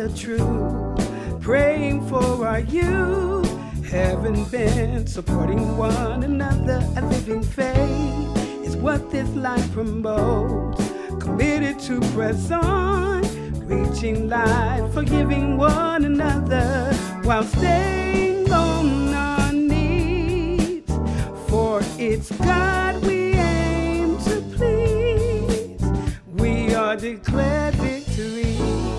the truth, praying for our youth. Haven't been supporting one another. A living faith is what this life promotes. Committed to press on, reaching life, forgiving one another while staying on our knees. For it's God we aim to please. We are declared victory.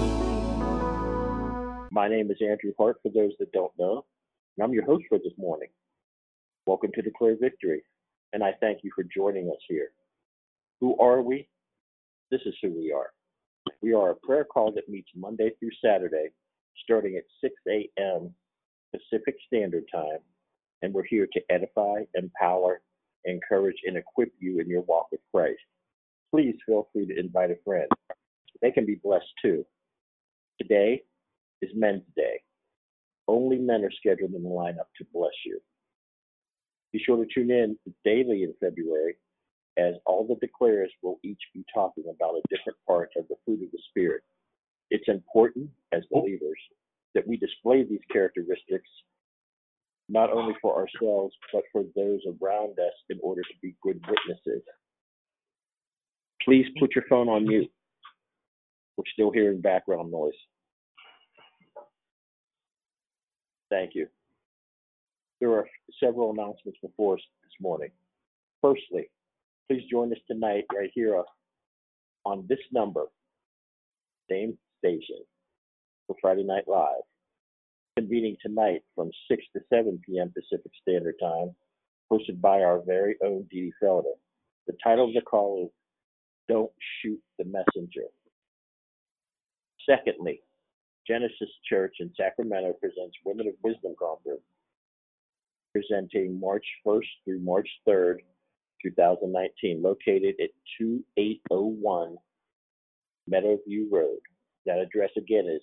My name is Andrew Hart, for those that don't know, and I'm your host for this morning. Welcome to Declare Victory, and I thank you for joining us here. Who are we? This is who we are. We are a prayer call that meets Monday through Saturday, starting at 6 a.m. Pacific Standard Time, and we're here to edify, empower, encourage, and equip you in your walk with Christ. Please feel free to invite a friend. They can be blessed too. Today is Men's Day. Only men are scheduled in the lineup to bless you. Be sure to tune in daily in February, as all the declares will each be talking about a different part of the fruit of the Spirit. It's important as believers that we display these characteristics not only for ourselves, but for those around us in order to be good witnesses. Please put your phone on mute. We're still hearing background noise. Thank you. There are several announcements before us this morning. Firstly, please join us tonight right here on this number, same station, for Friday Night Live, convening tonight from 6 to 7 p.m. Pacific Standard Time, hosted by our very own Dee Dee Felder. The title of the call is Don't Shoot the Messenger. Secondly, Genesis Church in Sacramento presents Women of Wisdom Conference, presenting March 1st through March 3rd, 2019, located at 2801 Meadowview Road. That address again is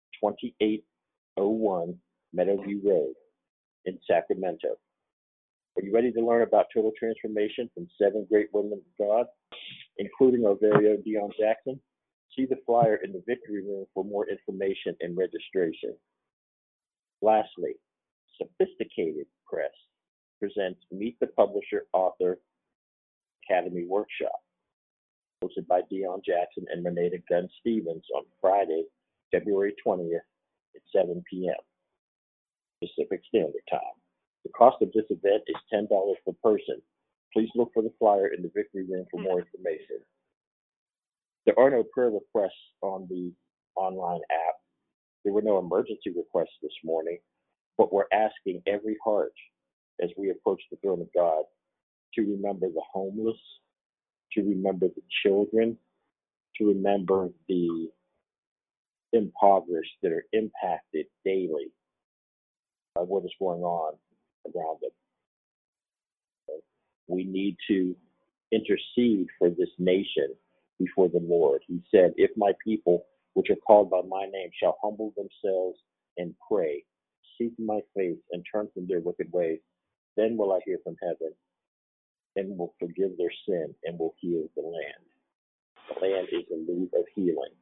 2801 Meadowview Road in Sacramento. Are you ready to learn about total transformation from 7 great women of God, including our very own Dionne Jackson? See the flyer in the Victory Room for more information and registration. Lastly, Sophisticated Press presents Meet the Publisher Author Academy Workshop, hosted by Dionne Jackson and Renata Gunn Stevens on Friday, February 20th at 7 p.m. Pacific Standard Time. The cost of this event is $10 per person. Please look for the flyer in the Victory Room for more information. There are no prayer requests on the online app. There were no emergency requests this morning, but we're asking every heart as we approach the throne of God to remember the homeless, to remember the children, to remember the impoverished that are impacted daily by what is going on around them. We need to intercede for this nation before the Lord. He said, if my people, which are called by my name, shall humble themselves and pray, seek my face, and turn from their wicked ways, then will I hear from heaven and will forgive their sin and will heal the land. The land is in need of healing.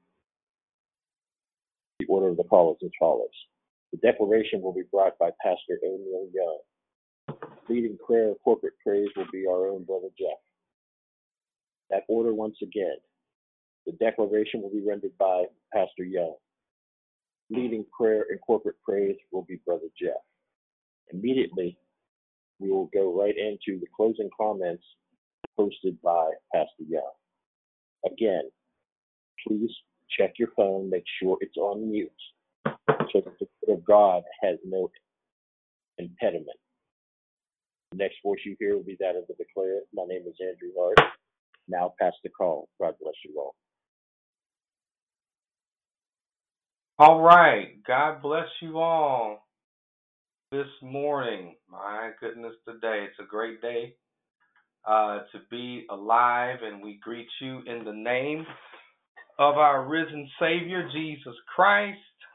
The order of the call is as follows. The declaration will be brought by Pastor O'Neill Young. Leading prayer and corporate praise will be our own Brother Jeff. That order once again. The declaration will be rendered by Pastor Young. Leading prayer and corporate praise will be Brother Jeff. Immediately, we will go right into the closing comments posted by Pastor Young. Again, please check your phone, make sure it's on mute, so that the word of God has no impediment. The next voice you hear will be that of the declarer. My name is Andrew Hart. Now pass the call. God bless you all. All right. God bless you all this morning. My goodness, today. It's a great day to be alive, and we greet you in the name of our risen Savior, Jesus Christ.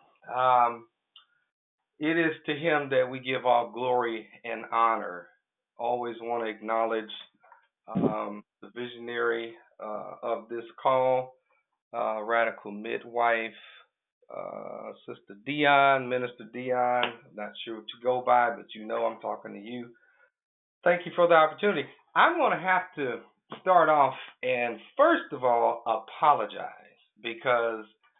It is to him that we give all glory and honor. Always want to acknowledge the visionary of this call, Radical Midwife, Sister Dion, Minister Dion. I'm not sure what you go by, but you know I'm talking to you. Thank you for the opportunity. I'm going to have to start off and first of all apologize because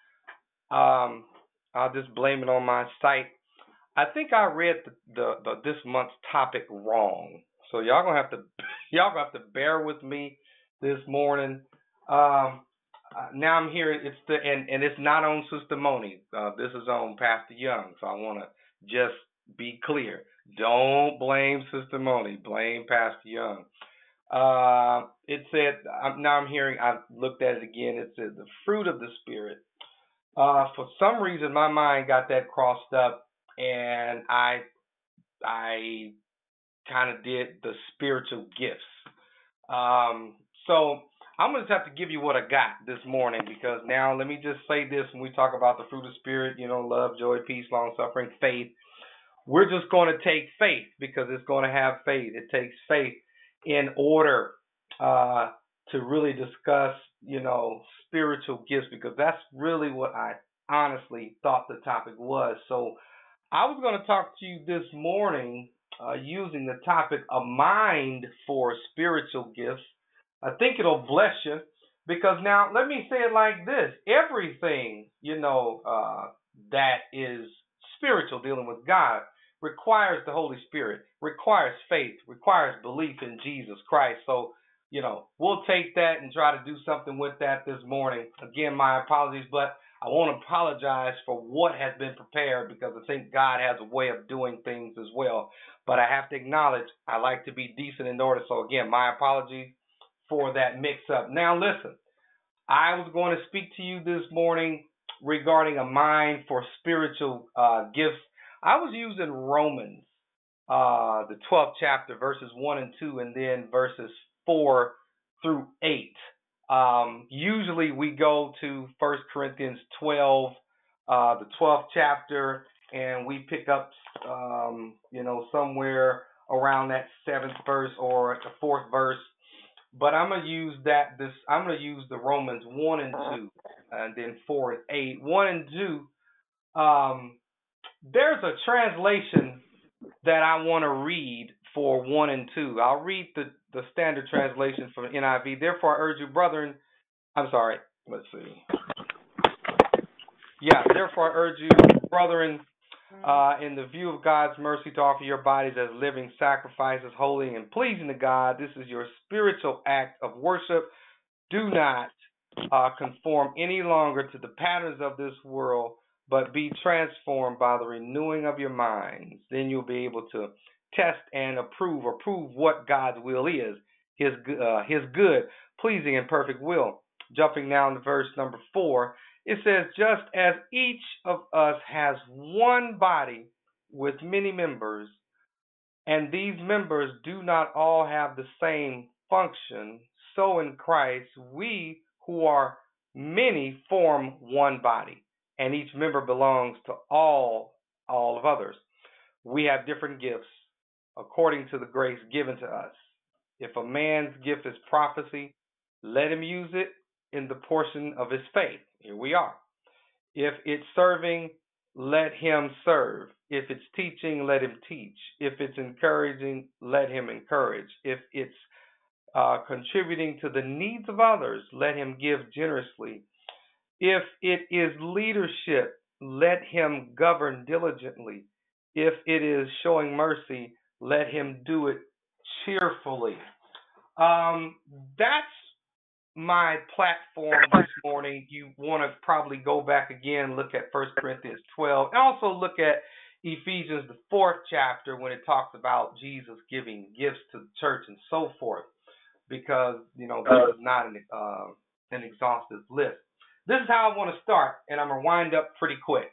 I'll just blame it on my site. I think I read the this month's topic wrong, so y'all gonna have to bear with me this morning. Now I'm hearing and it's not on Sister Moni. This is on Pastor Young, so I want to just be clear. Don't blame Sister Moni. Blame Pastor Young. It said now I'm hearing. I looked at it again. It said the fruit of the Spirit. For some reason, my mind got that crossed up, and I kind of did the spiritual gifts. So I'm going to have to give you what I got this morning, because now let me just say this when we talk about the fruit of the Spirit, love, joy, peace, long suffering, faith. We're just going to take faith because it's going to have faith. It takes faith in order to really discuss, spiritual gifts, because that's really what I honestly thought the topic was. So I was going to talk to you this morning using the topic, a mind for spiritual gifts. I think it'll bless you, because now let me say it like this. Everything, that is spiritual, dealing with God, requires the Holy Spirit, requires faith, requires belief in Jesus Christ. So, we'll take that and try to do something with that this morning. Again, my apologies, but I want to apologize for what has been prepared, because I think God has a way of doing things as well. But I have to acknowledge I like to be decent in order. So again, my apologies for that mix-up. Now listen, I was going to speak to you this morning regarding a mind for spiritual gifts. I was using Romans, the 12th chapter, verses 1 and 2, and then verses 4 through 8. Usually we go to 1 Corinthians 12, the 12th chapter, and we pick up, somewhere around that 7th verse or the 4th verse. But I'm going to use I'm going to use the Romans 1 and 2, and then 4 and 8. 1 and 2, there's a translation that I want to read for 1 and 2. I'll read the standard translation from NIV. Therefore, I urge you, brethren, therefore I urge you, brethren, in the view of God's mercy, to offer your bodies as living sacrifices, holy and pleasing to God. This is your spiritual act of worship. Do not conform any longer to the patterns of this world, but be transformed by the renewing of your minds. Then you'll be able to test and prove what God's will is, his good, pleasing, and perfect will. Jumping now to verse number 4, it says, just as each of us has one body with many members, and these members do not all have the same function, so in Christ we who are many form one body, and each member belongs to all of others. We have different gifts according to the grace given to us. If a man's gift is prophecy, let him use it in the portion of his faith. Here we are. If it's serving, let him serve. If it's teaching, let him teach. If it's encouraging, let him encourage. If it's contributing to the needs of others, let him give generously. If it is leadership, let him govern diligently. If it is showing mercy, let him do it cheerfully. That's my platform this morning. You want to probably go back again, look at 1 Corinthians 12, and also look at Ephesians, the 4th chapter, when it talks about Jesus giving gifts to the church and so forth, because, this is not an exhaustive list. This is how I want to start, and I'm going to wind up pretty quick.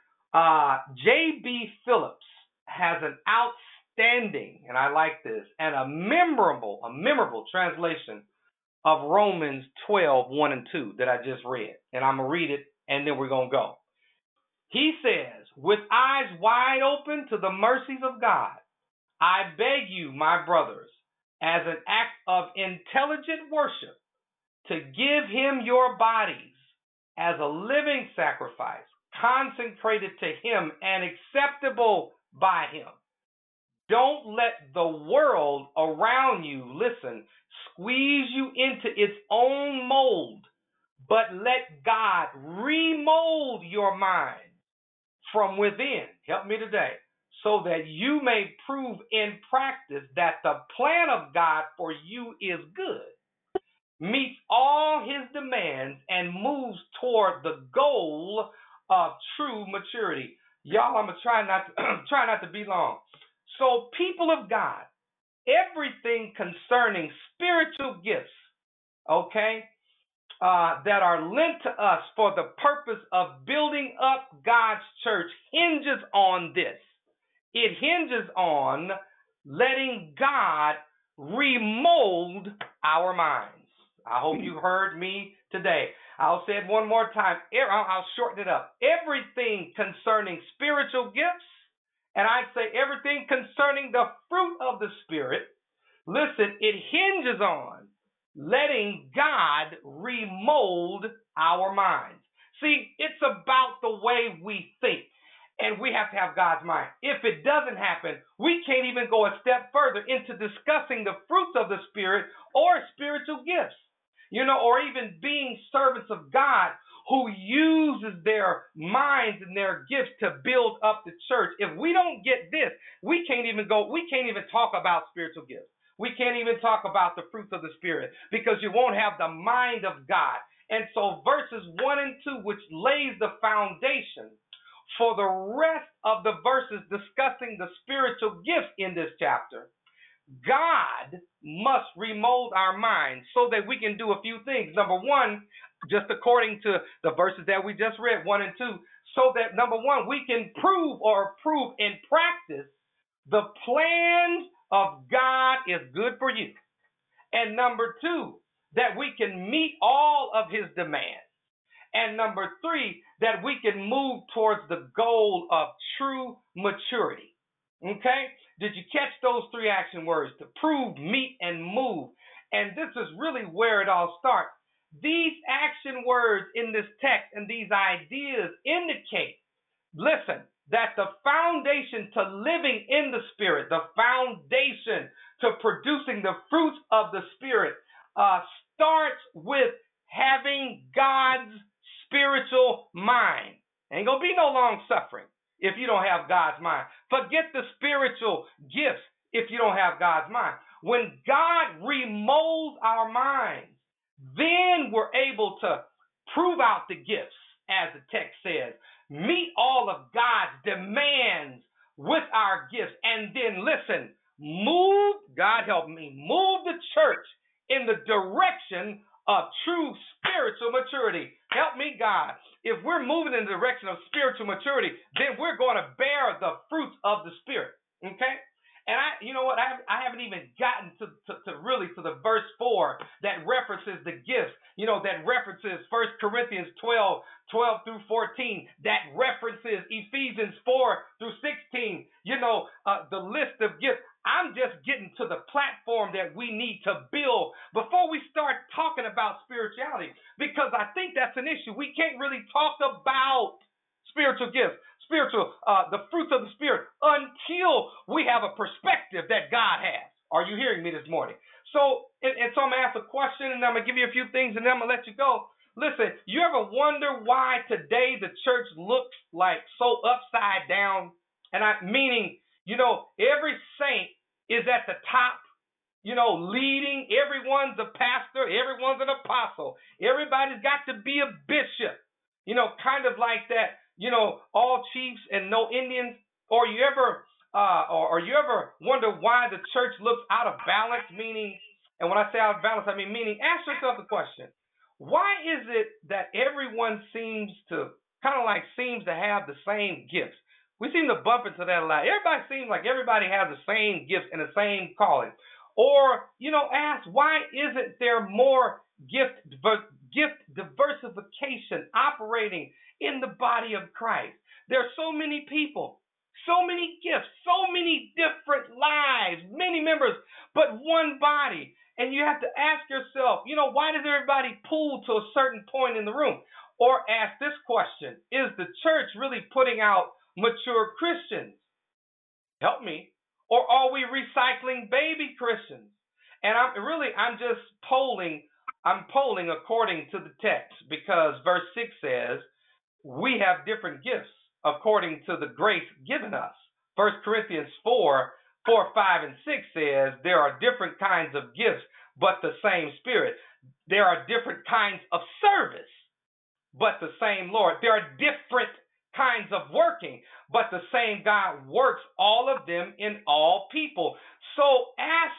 J.B. Phillips has an outstanding, and I like this, and a memorable translation of Romans 12, 1 and 2 that I just read. And I'm going to read it, and then we're going to go. He says, with eyes wide open to the mercies of God, I beg you, my brothers, as an act of intelligent worship, to give him your bodies as a living sacrifice, consecrated to him and acceptable by him. Don't let the world around you, listen, squeeze you into its own mold, but let God remold your mind from within. Help me today. So that you may prove in practice that the plan of God for you is good, meets all his demands, and moves toward the goal of true maturity. Y'all, I'm going to try not to be long. So, people of God, everything concerning spiritual gifts, okay, that are lent to us for the purpose of building up God's church hinges on this. It hinges on letting God remold our minds. I hope you heard me today. I'll say it one more time. I'll shorten it up. Everything concerning spiritual gifts, and I'd say everything concerning the fruit of the Spirit, listen, it hinges on letting God remold our minds. See, it's about the way we think, and we have to have God's mind. If it doesn't happen, we can't even go a step further into discussing the fruits of the Spirit or spiritual gifts, or even being servants of God who uses their minds and their gifts to build up the church. If we don't get this, we can't even talk about spiritual gifts. We can't even talk about the fruits of the Spirit because you won't have the mind of God. And so verses 1 and 2, which lays the foundation for the rest of the verses discussing the spiritual gifts in this chapter, God must remold our minds so that we can do a few things. Number one, just according to the verses that we just read, 1 and 2, so that number one, we can prove in practice the plans of God is good for you. And number two, that we can meet all of his demands. And number three, that we can move towards the goal of true maturity. Okay? Did you catch those three action words? To prove, meet, and move. And this is really where it all starts. These action words in this text and these ideas indicate, listen, that the foundation to living in the Spirit, the foundation to producing the fruits of the Spirit, starts with having God's spiritual mind. Ain't gonna be no long suffering if you don't have God's mind. Forget the spiritual gifts if you don't have God's mind. When God remolds our minds, then we're able to prove out the gifts, as the text says, meet all of God's demands with our gifts, and then listen, move, God help me, move the church in the direction of true spiritual maturity. Help me, God. If we're moving in the direction of spiritual maturity, then we're going to bear the fruits of the Spirit. Okay? And I haven't even gotten to the verse 4 that references the gifts, that references 1 Corinthians 12 through 14, that references Ephesians 4 through 16, the list of gifts. I'm just getting to the platform that we need to build before we start talking about spirituality, because I think that's an issue. We can't really talk about spiritual gifts, the fruits of the Spirit, until we have a perspective that God has. Are you hearing me this morning? So I'm going to ask a question, and I'm going to give you a few things, and then I'm going to let you go. Listen, you ever wonder why today the church looks like so upside down? And meaning, every saint is at the top, leading. Everyone's a pastor. Everyone's an apostle. Everybody's got to be a bishop, kind of like that. All chiefs and no Indians. Or you ever wonder why the church looks out of balance? Meaning, and when I say out of balance, I mean meaning. Ask yourself the question: why is it that everyone seems to have the same gifts? We seem to bump into that a lot. Everybody seems like everybody has the same gifts and the same calling. Or, ask, why isn't there more gift diversification operating in the body of Christ? There are so many people, so many gifts, so many different lives, many members, but one body. And you have to ask yourself, why does everybody pull to a certain point in the room? Or ask this question: is the church really putting out mature Christians? Help me. Or are we recycling baby Christians? And I'm just polling. I'm polling according to the text, because verse 6 says we have different gifts according to the grace given us. 1 Corinthians 4, 5, and 6 says there are different kinds of gifts, but the same Spirit. There are different kinds of service, but the same Lord. There are different kinds of working, but the same God works all of them in all people. So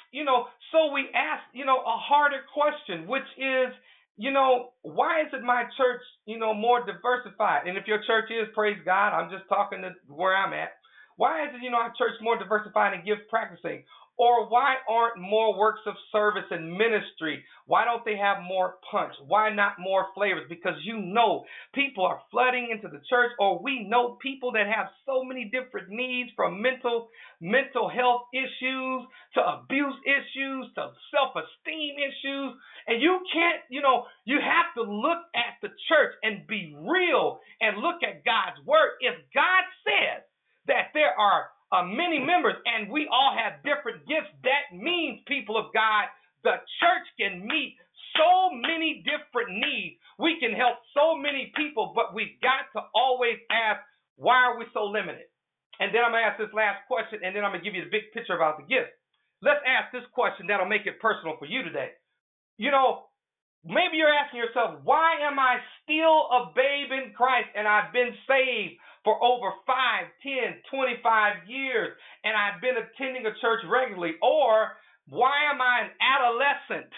we ask, a harder question, which is, why is it my church, more diversified? And if your church is, praise God, I'm just talking to where I'm at. Why is it, our church more diversified in gift practicing? Or why aren't more works of service and ministry? Why don't they have more punch? Why not more flavors? Because people are flooding into the church, or we know people that have so many different needs, from mental health issues to abuse issues to self-esteem issues. And you can't, you have to look at the church and be real and look at God's word. If God says that there are many members and we all have different gifts, that means, people of God, the church can meet so many different needs. We can help so many people, but we've got to always ask, why are we so limited? And then I'm going to ask this last question, and then I'm going to give you the big picture about the gift. Let's ask this question that'll make it personal for you today. Maybe you're asking yourself, why am I still a babe in Christ and I've been saved for over 5, 10, 25 years, and I've been attending a church regularly? Or why am I an adolescent,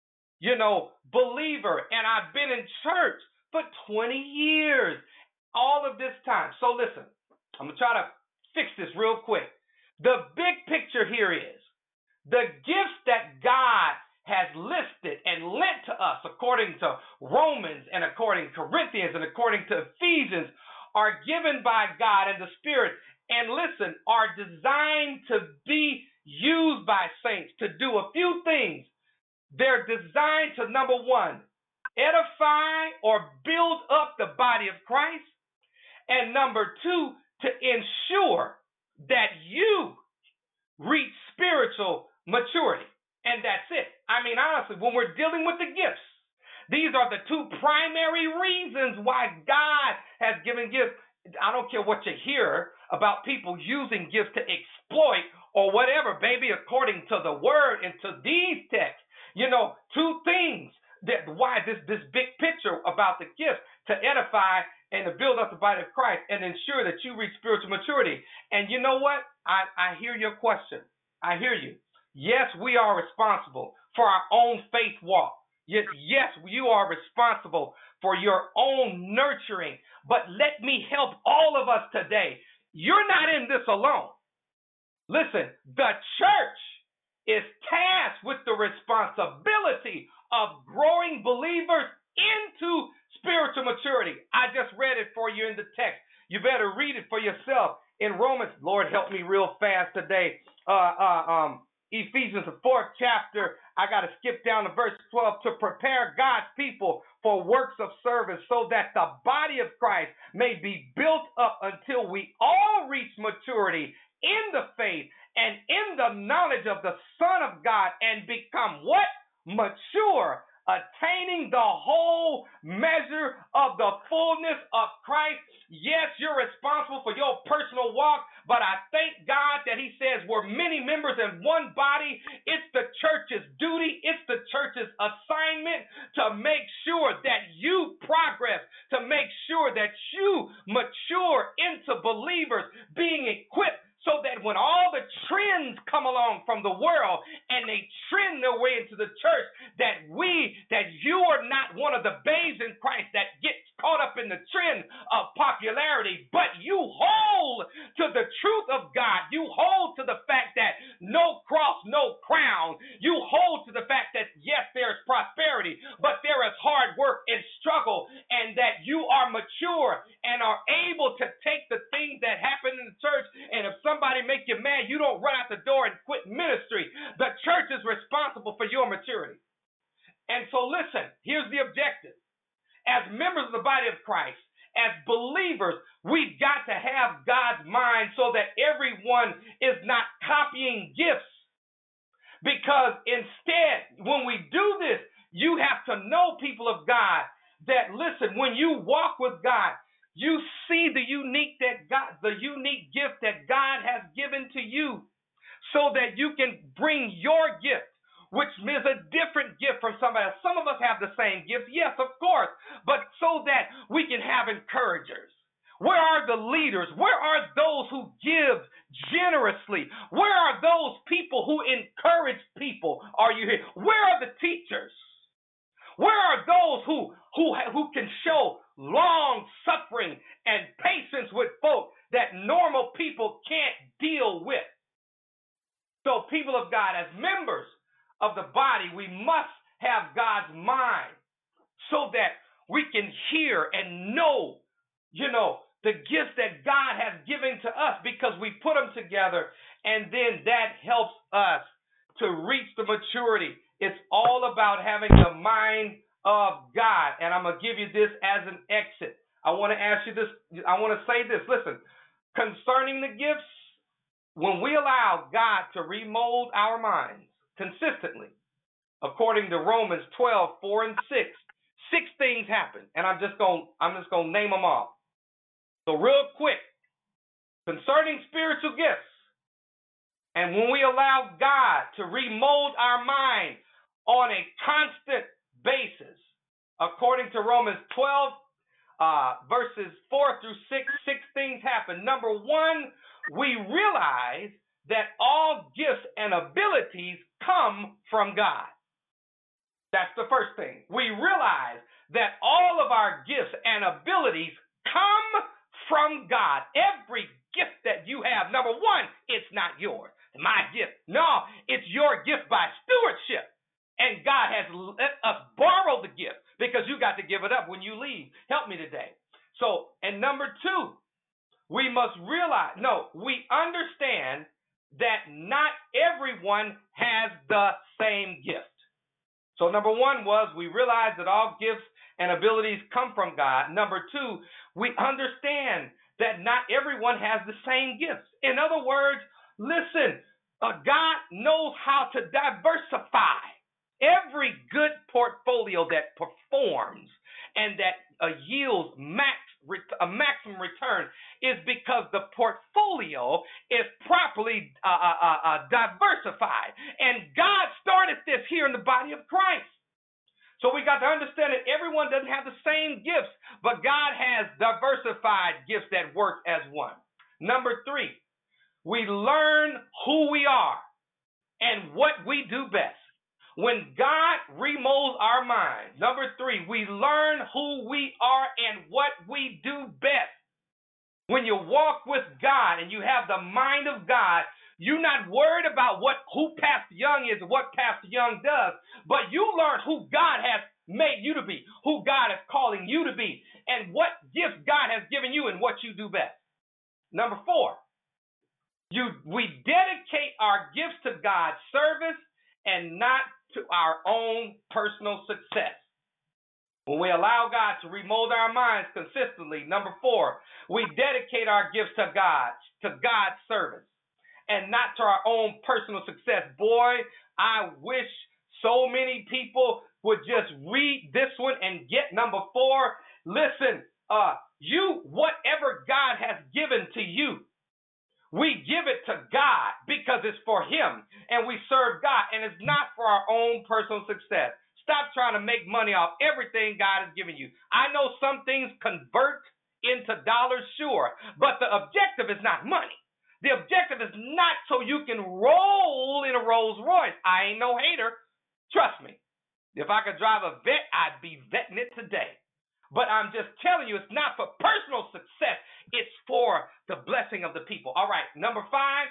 believer, and I've been in church for 20 years, all of this time? So listen, I'm going to try to fix this real quick. The big picture here is the gifts that God has listed and lent to us according to Romans and according to Corinthians and according to Ephesians are given by God and the Spirit, and listen, are designed to be used by saints to do a few things. They're designed to, number one, edify or build up the body of Christ, and number two, to ensure that you reach spiritual maturity. And that's it. I mean, honestly, when we're dealing with the gifts, these are the two primary reasons why God has given gifts. I don't care what you hear about people using gifts to exploit or whatever, baby, according to the word and to these texts. Two things that why this big picture about the gifts: to edify and to build up the body of Christ and ensure that you reach spiritual maturity. And you know what? I hear your question. I hear you. Yes, we are responsible for our own faith walk. Yes, you are responsible for your own nurturing. But let me help all of us today. You're not in this alone. Listen, the church is tasked with the responsibility of growing believers into spiritual maturity. I just read it for you in the text. You better read it for yourself in Romans. Lord, help me real fast today. Ephesians, the 4th chapter, I got to skip down to verse 12, to prepare God's people for works of service, so that the body of Christ may be built up until we all reach maturity in the faith and in the knowledge of the Son of God, and become what? Mature, attaining the whole measure of the fullness of Christ. Yes, you're responsible for your personal walk, but I thank God that he says we're many members in one body. It's the church's duty, it's the church's assignment to make sure that you progress, to make sure that you mature into believers, being equipped so that when all the trends come along from the world and they trend their way into the church, that you are not one of the babes in Christ that gets caught up in the trend of popularity, but you hold to the truth of God. You hold to the fact that no cross, no crown. You hold to the fact that, yes, there's prosperity, but there is hard work and struggle, and that you are mature and are able to take the things that happen in the church, and if somebody make you mad, you don't run out the door and quit ministry. The church is responsible for your maturity. And so listen, here's the objective. as members of the body of Christ, as believers, we've got to have God's mind so that everyone is not copying gifts. Because instead, when we do this, you have to know, people of God, that listen, when you walk with God, you see the unique gift that God has given to you, so that you can bring your gift, which is a different gift from somebody else. Some of us have the same gift, yes, of course, but so that we can have encouragers. Where are the leaders? Where are those who give generously? Where are those people who encourage people? Are you here? Where are the teachers? Where are those who can show long suffering and patience with folk that normal people can't deal with? So, people of God, as members of the body, we must have God's mind so that we can hear and know, the gifts that God has given to us, because we put them together, and then that helps us to reach the maturity. It's all about having the mind of God. And I'm going to give you this as an exit. I want to ask you this. I want to say this. Listen, concerning the gifts, when we allow God to remold our minds consistently, according to Romans 12:4 and 6, 6 things happen, and I'm just gonna name them all. So real quick, concerning spiritual gifts, and when we allow God to remold our mind on a constant basis, according to Romans 12, verses 4 through 6, 6 things happen. Number one, we realize that all gifts and abilities come from God. That's the first thing. We realize that all of our gifts and abilities come from God. Every gift that you have, number one, it's not yours. My gift. No, it's your gift by stewardship. And God has let us borrow the gift, because you got to give it up when you leave. Help me today. So, and number two, we understand that not everyone has the same gift. So number one was, we realize that all gifts and abilities come from God. Number two, we understand that not everyone has the same gifts. In other words, listen, God knows how to diversify every good portfolio that performs and that yields a maximum return, is because the portfolio is properly diversified. And God started this here in the body of Christ. So we got to understand that everyone doesn't have the same gifts, but God has diversified gifts that work as one. Number three, we learn who we are and what we do best. When God remolds our minds, number three, we learn who we are and what we do best. When you walk with God and you have the mind of God, you're not worried about who Pastor Young is and what Pastor Young does, but you learn who God has made you to be, who God is calling you to be, and what gifts God has given you and what you do best. Number four, we dedicate our gifts to God's service and not to our own personal success. When we allow God to remold our minds consistently, number four, we dedicate our gifts to God's service and not to our own personal success. Boy, I wish so many people would just read this one and get number four. Listen, whatever God has given to you, we give it to God because it's for Him, and we serve God, and it's not for our own personal success. Stop trying to make money off everything God has given you. I know some things convert into dollars, sure, but the objective is not money. The objective is not so you can roll in a Rolls Royce. I ain't no hater. Trust me. If I could drive a vet, I'd be vetting it today. But I'm just telling you, it's not for personal success. It's for the blessing of the people. All right, number five,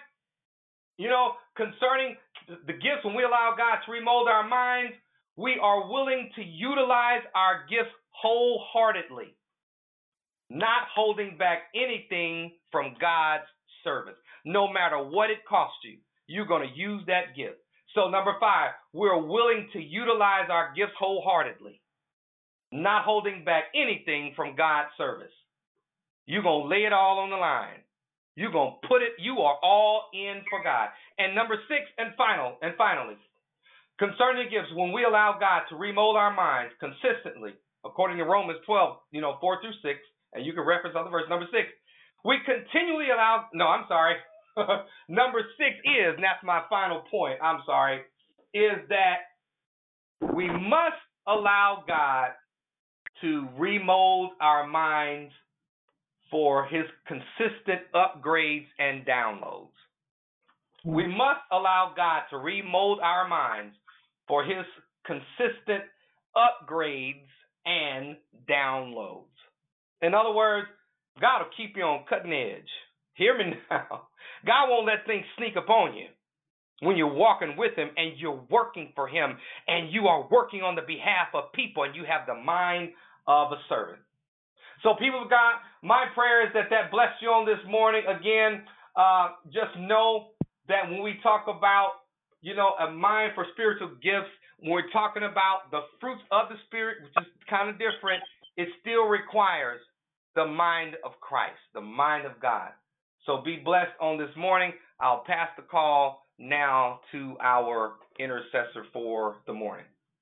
concerning the gifts, when we allow God to remold our minds, we are willing to utilize our gifts wholeheartedly, not holding back anything from God's service. No matter what it costs you, you're going to use that gift. So number five, we're willing to utilize our gifts wholeheartedly, not holding back anything from God's service. You're going to lay it all on the line. You're going to put it, you are all in for God. And number 6 and finally, concerning the gifts, when we allow God to remold our minds consistently, according to Romans 12, 4 through 6, and you can reference other verse, number 6, we continually allow, number 6 is, and that's my final point, is that we must allow God to remold our minds for his consistent upgrades and downloads. We must allow God to remold our minds for his consistent upgrades and downloads. In other words, God will keep you on cutting edge. Hear me now. God won't let things sneak upon you when you're walking with him and you're working for him and you are working on the behalf of people and you have the mind of a servant. So people of God, my prayer is that blessed you on this morning. Again, just know that when we talk about, a mind for spiritual gifts, when we're talking about the fruits of the Spirit, which is kind of different, it still requires the mind of Christ, the mind of God. So be blessed on this morning. I'll pass the call now to our intercessor for the morning.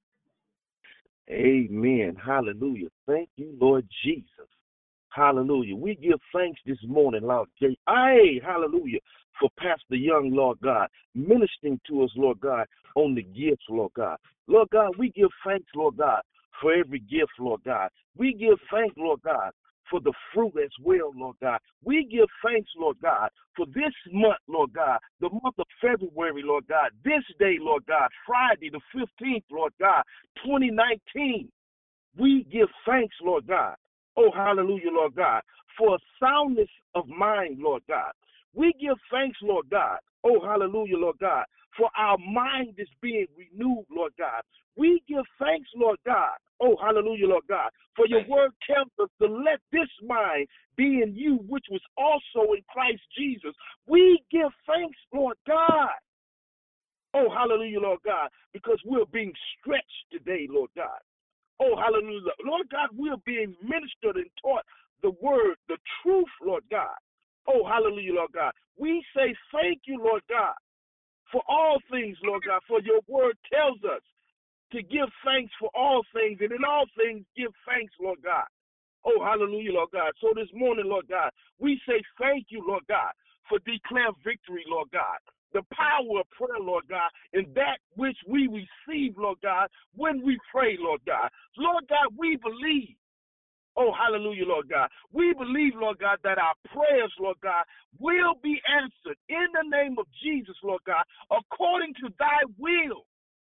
Amen. Hallelujah. Thank you, Lord Jesus. Hallelujah. We give thanks this morning, Lord. Hallelujah. For Pastor Young, Lord God, ministering to us, Lord God, on the gifts, Lord God. Lord God, we give thanks, Lord God, for every gift, Lord God. We give thanks, Lord God, for the fruit as well, Lord God. We give thanks, Lord God, for this month, Lord God, the month of February, Lord God, this day, Lord God, Friday the 15th, Lord God, 2019. We give thanks, Lord God. Oh, hallelujah, Lord God, for a soundness of mind, Lord God. We give thanks, Lord God. Oh, hallelujah, Lord God, for our mind is being renewed, Lord God. We give thanks, Lord God. Oh, hallelujah, Lord God, for your word tells us to let this mind be in you, which was also in Christ Jesus. We give thanks, Lord God. Oh, hallelujah, Lord God, because we're being stretched today, Lord God. Oh, hallelujah. Lord God, we're being ministered and taught the word, the truth, Lord God. Oh, hallelujah, Lord God. We say thank you, Lord God, for all things, Lord God, for your word tells us to give thanks for all things, and in all things give thanks, Lord God. Oh, hallelujah, Lord God. So this morning, Lord God, we say thank you, Lord God, for declare victory, Lord God. The power of prayer, Lord God, and that which we receive, Lord God, when we pray, Lord God. Lord God, we believe. Oh, hallelujah, Lord God. We believe, Lord God, that our prayers, Lord God, will be answered in the name of Jesus, Lord God, according to thy will.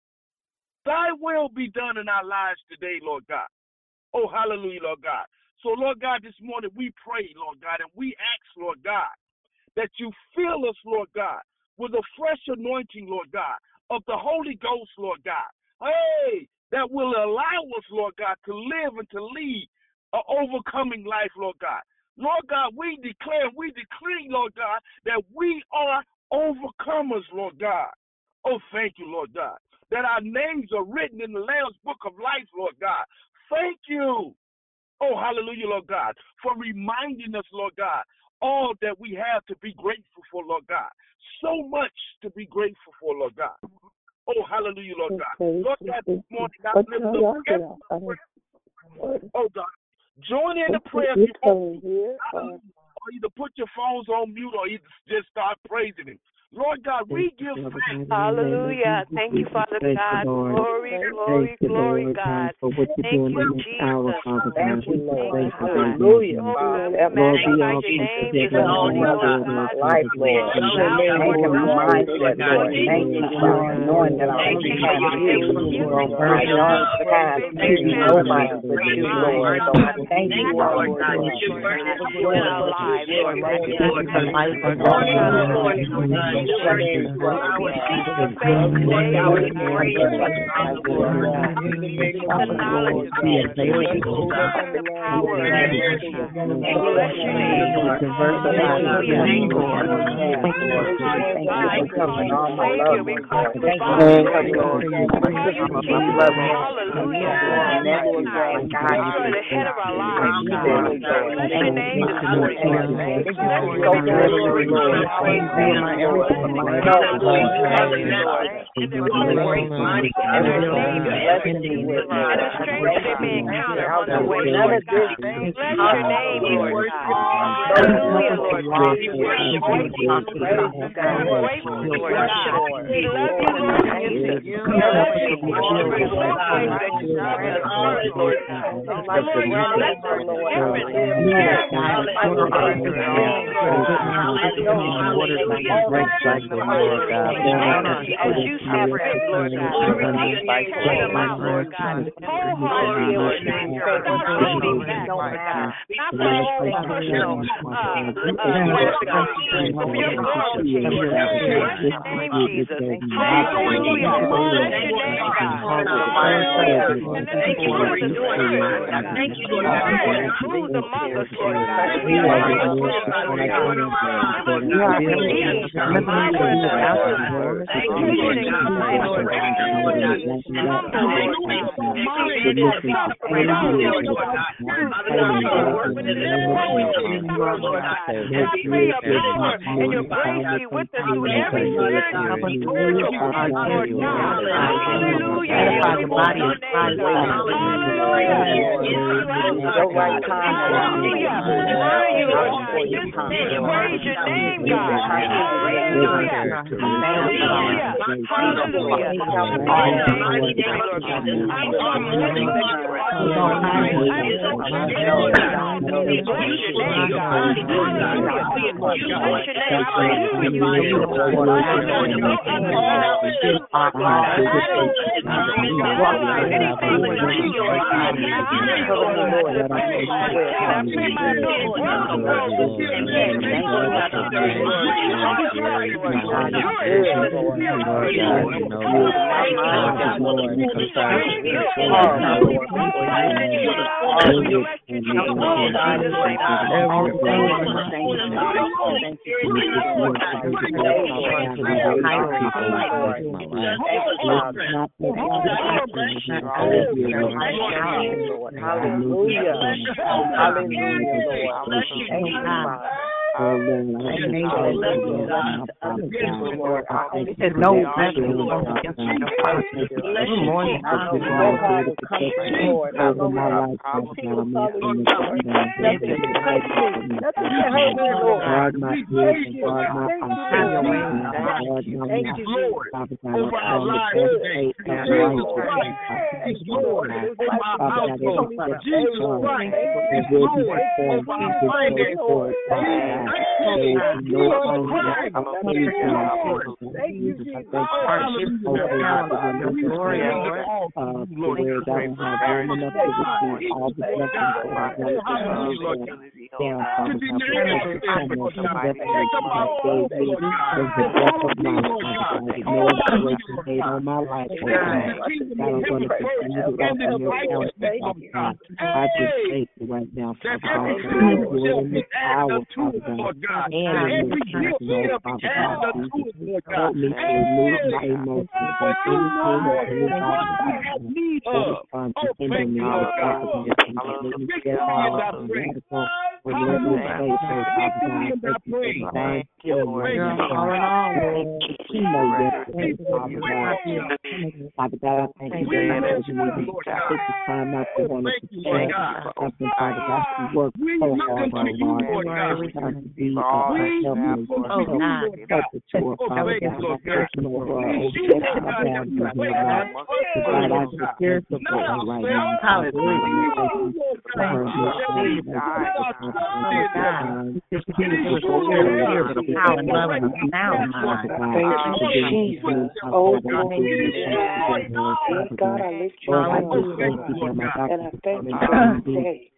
Thy will be done in our lives today, Lord God. Oh, hallelujah, Lord God. So, Lord God, this morning we pray, Lord God, and we ask, Lord God, that you fill us, Lord God, with a fresh anointing, Lord God, of the Holy Ghost, Lord God. Hey, that will allow us, Lord God, to live and to lead an overcoming life, Lord God. Lord God, we declare, Lord God, that we are overcomers, Lord God. Oh, thank you, Lord God, that our names are written in the Lamb's Book of Life, Lord God. Thank you. Oh, hallelujah, Lord God, for reminding us, Lord God, all that we have to be grateful for, Lord God. So much to be grateful for, Lord God. Oh, hallelujah, Lord God. Lord God, this morning, I lift up. Oh, God. Join in the prayer. Or either put your phones on mute or either just start praising him. Lord God, we give thanks. Hallelujah. Thank you, Father God. Glory, glory, glory, God. Thank you, Jesus. Thank you, Lord. Hallelujah. Lord, we magnify your name this morning, Lord God. Life, Lord. Thank you for my mindset, Lord. Thank you for knowing that I only have you. You are worthy all the time. Nobody but you, Lord. So I thank you, Lord, for doing our lives, Lord. Thank you for life and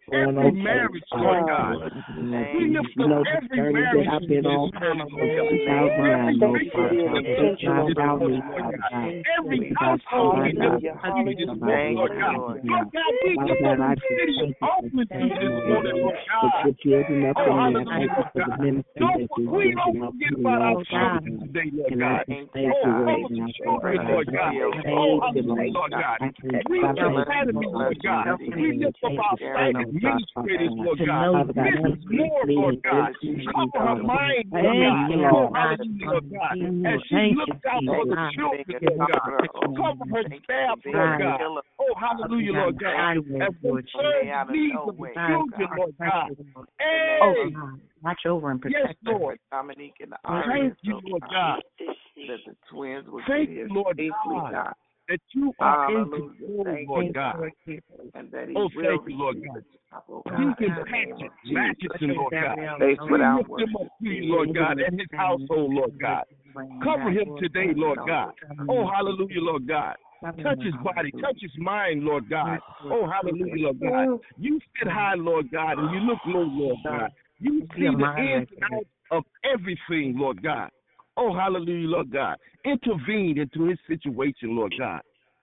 every marriage, Lord God. We lift up every marriage I've been on every household we lift up this morning, Lord God. Lord God, we lift up the city of Oakland to you this morning, Lord God. Oh, hallelujah, Lord God. We don't forget about our children today, Lord God. Oh, cover the children, Lord God. Oh, hallelujah, Lord God. We academy, Lord God. We lift up our site administrators, Lord God. Mrs. Moore, Lord God. Cover her mind, Lord God. Oh, hallelujah, Lord God. As she looks out for the children, Lord God. Cover her staff, Lord God. Oh, hallelujah, Lord God. As they serve the needs of the children, Lord God. Hey! Watch over and protect yes, Lord. Dominique and the Thank you, Lord God. That the twins will thank you, Lord God, that you are in control, Lord God. And that he oh, will thank you, Lord God. Deacon Patrick Matchison, Lord God. We lift him up to you, Lord God, and his household, Lord God. Cover him today, Lord God. Oh, hallelujah, Lord God. Touch his body, touch his mind, Lord God. Oh, hallelujah, Lord God. You sit high, Lord God, and you look low, Lord God. You see the ins and outs of everything, Lord God. Oh, hallelujah, Lord God. Intervene into his situation, Lord God.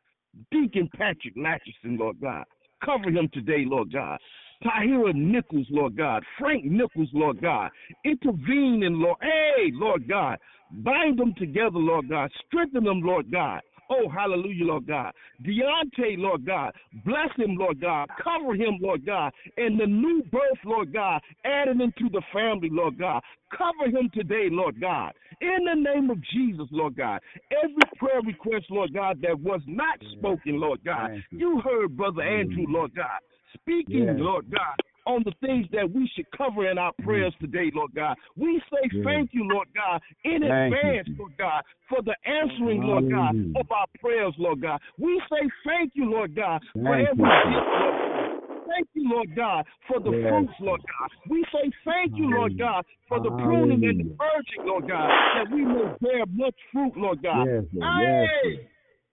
Deacon Patrick Matchison, Lord God. Cover him today, Lord God. Tahira Nichols, Lord God. Frank Nichols, Lord God. Intervene in, Lord. Hey, Lord God. Bind them together, Lord God. Strengthen them, Lord God. Oh, hallelujah, Lord God. Deontay, Lord God. Bless him, Lord God. Cover him, Lord God. And the new birth, Lord God, added into the family, Lord God. Cover him today, Lord God. In the name of Jesus, Lord God. Every prayer request, Lord God, that was not spoken, Lord God. You heard Brother Andrew, Lord God, speaking, Lord God, on the things that we should cover in our prayers today, Lord God. We say thank you, Lord God, in advance, Lord God, for the answering, Lord God, of our prayers, Lord God. We say thank you, Lord God, for every gift, Lord God. Thank you, Lord God, for the fruits, Lord God. We say thank you, Lord God, for the pruning and the purging, Lord God, that we may bear much fruit, Lord God. Hey!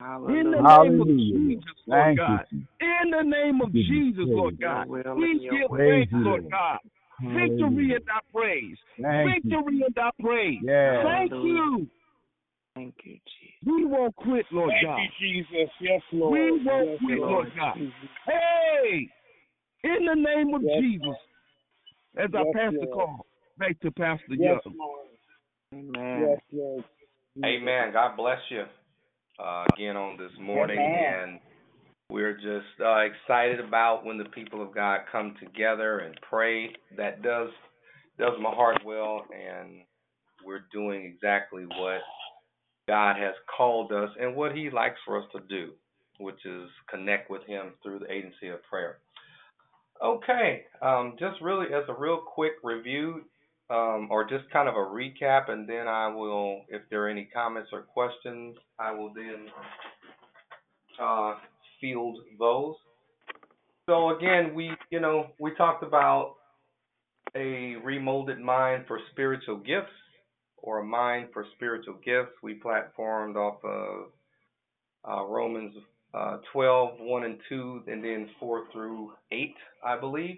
In the name of Jesus, Lord God. In the name of Jesus, Lord God. We give thanks, Lord God. Victory in our praise. Victory in our praise. Thank you. Thank you, Jesus. We won't quit, Lord God. Thank you, Jesus. Yes, Lord. We won't quit, Lord God. Hey! In the name of Jesus. As I pass the call back to Pastor Young. Amen. Amen. God bless you again on this morning. And we're just excited about when the people of God come together and pray. That does my heart well, and we're doing exactly what God has called us and what he likes for us to do, which is connect with him through the agency of prayer. Okay, just really as a real quick review, or just kind of a recap, and then I will, if there are any comments or questions, I will then field those. So again, we talked about a remolded mind for spiritual gifts, or a mind for spiritual gifts. We platformed off of Romans 12, 1 and 2, and then 4 through 8, I believe.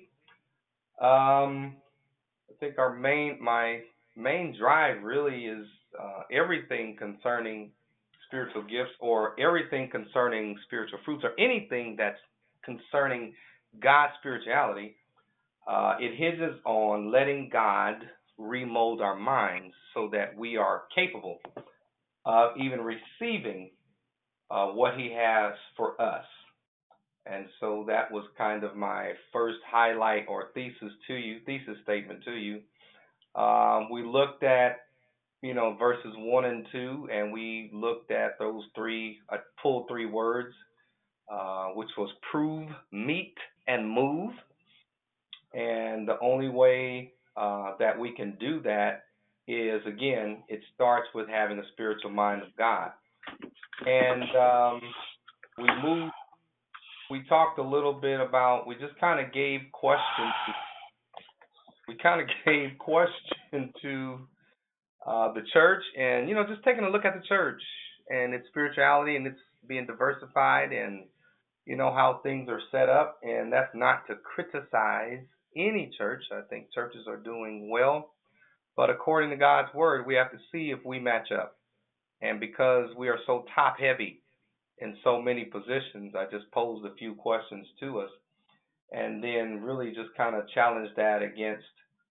I think my main drive really is everything concerning spiritual gifts, or everything concerning spiritual fruits, or anything that's concerning God's spirituality. It hinges on letting God remold our minds so that we are capable of even receiving what he has for us. And so that was kind of my first highlight or thesis statement to you. We looked at, verses 1 and 2, and we looked at those pulled three words, which was prove, meet, and move. And the only way that we can do that is, again, it starts with having a spiritual mind of God. And we talked a little bit about, we just kind of gave questions. We kind of gave question to the church, and just taking a look at the church and its spirituality and its being diversified, and how things are set up, and that's not to criticize any church. I think churches are doing well, but according to God's word, we have to see if we match up. And because we are so top heavy in so many positions, I just posed a few questions to us, and then really just kind of challenged that against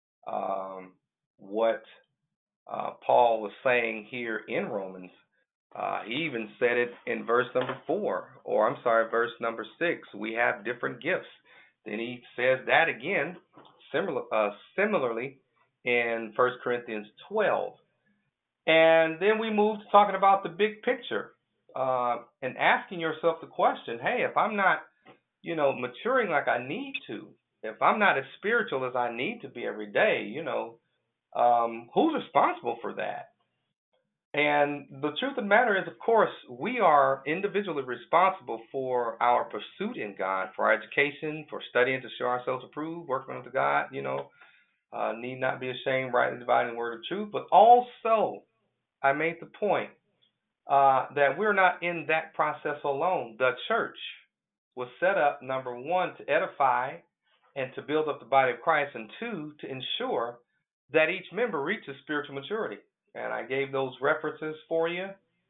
what Paul was saying here in Romans. He even said it in verse number verse number 6. We have different gifts. Then he says that again, similarly in 1 Corinthians 12. And then we move to talking about the big picture and asking yourself the question, hey, if I'm not, maturing like I need to, if I'm not as spiritual as I need to be every day, who's responsible for that? And the truth of the matter is, of course, we are individually responsible for our pursuit in God, for our education, for studying to show ourselves approved, working unto God, need not be ashamed, rightly dividing the word of truth. But also, I made the point that we're not in that process alone. The church was set up, number one, to edify and to build up the body of Christ, and two, to ensure that each member reaches spiritual maturity. And I gave those references for you.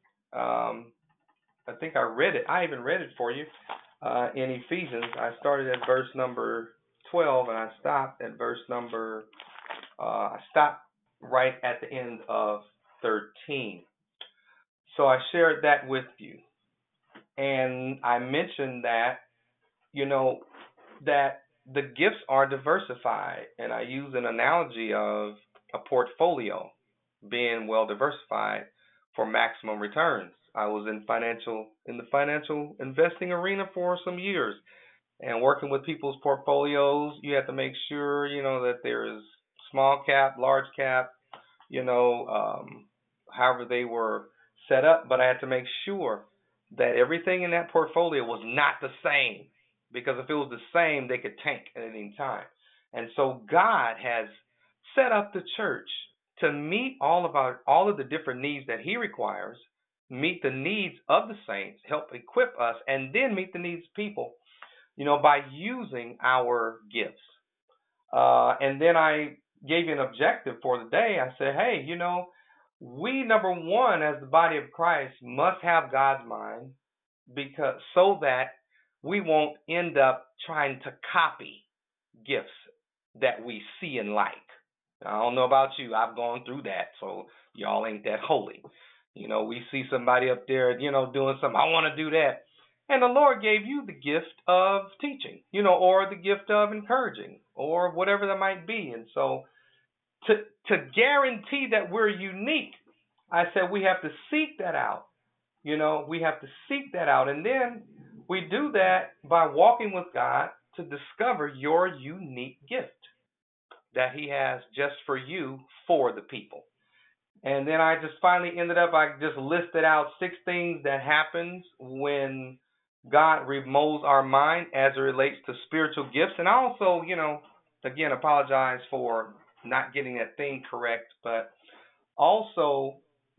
I think I read it. I even read it for you in Ephesians. I started at verse number 12, and I stopped at I stopped right at the end of 13. So I shared that with you. And I mentioned that, that the gifts are diversified. And I use an analogy of a portfolio being well diversified for maximum returns. I was in the financial investing arena for some years, and working with people's portfolios. You have to make sure, that there's small cap, large cap, however they were set up. But I had to make sure that everything in that portfolio was not the same, because if it was the same, they could tank at any time. And so God has set up the church to meet all of the different needs that He requires, meet the needs of the saints, help equip us, and then meet the needs of people, by using our gifts. And then I gave you an objective for the day. I said, hey, we, number one, as the body of Christ, must have God's mind, so that we won't end up trying to copy gifts that we see and like. I don't know about you. I've gone through that, so y'all ain't that holy. We see somebody up there, doing something. I want to do that. And the Lord gave you the gift of teaching, or the gift of encouraging, or whatever that might be. And so to guarantee that we're unique, I said we have to seek that out. We have to seek that out. And then we do that by walking with God to discover your unique gift that He has just for you, for the people. And then I just finally I just listed out 6 things that happens when God remolds our mind as it relates to spiritual gifts. And I also, again, apologize for not getting that thing correct, but also,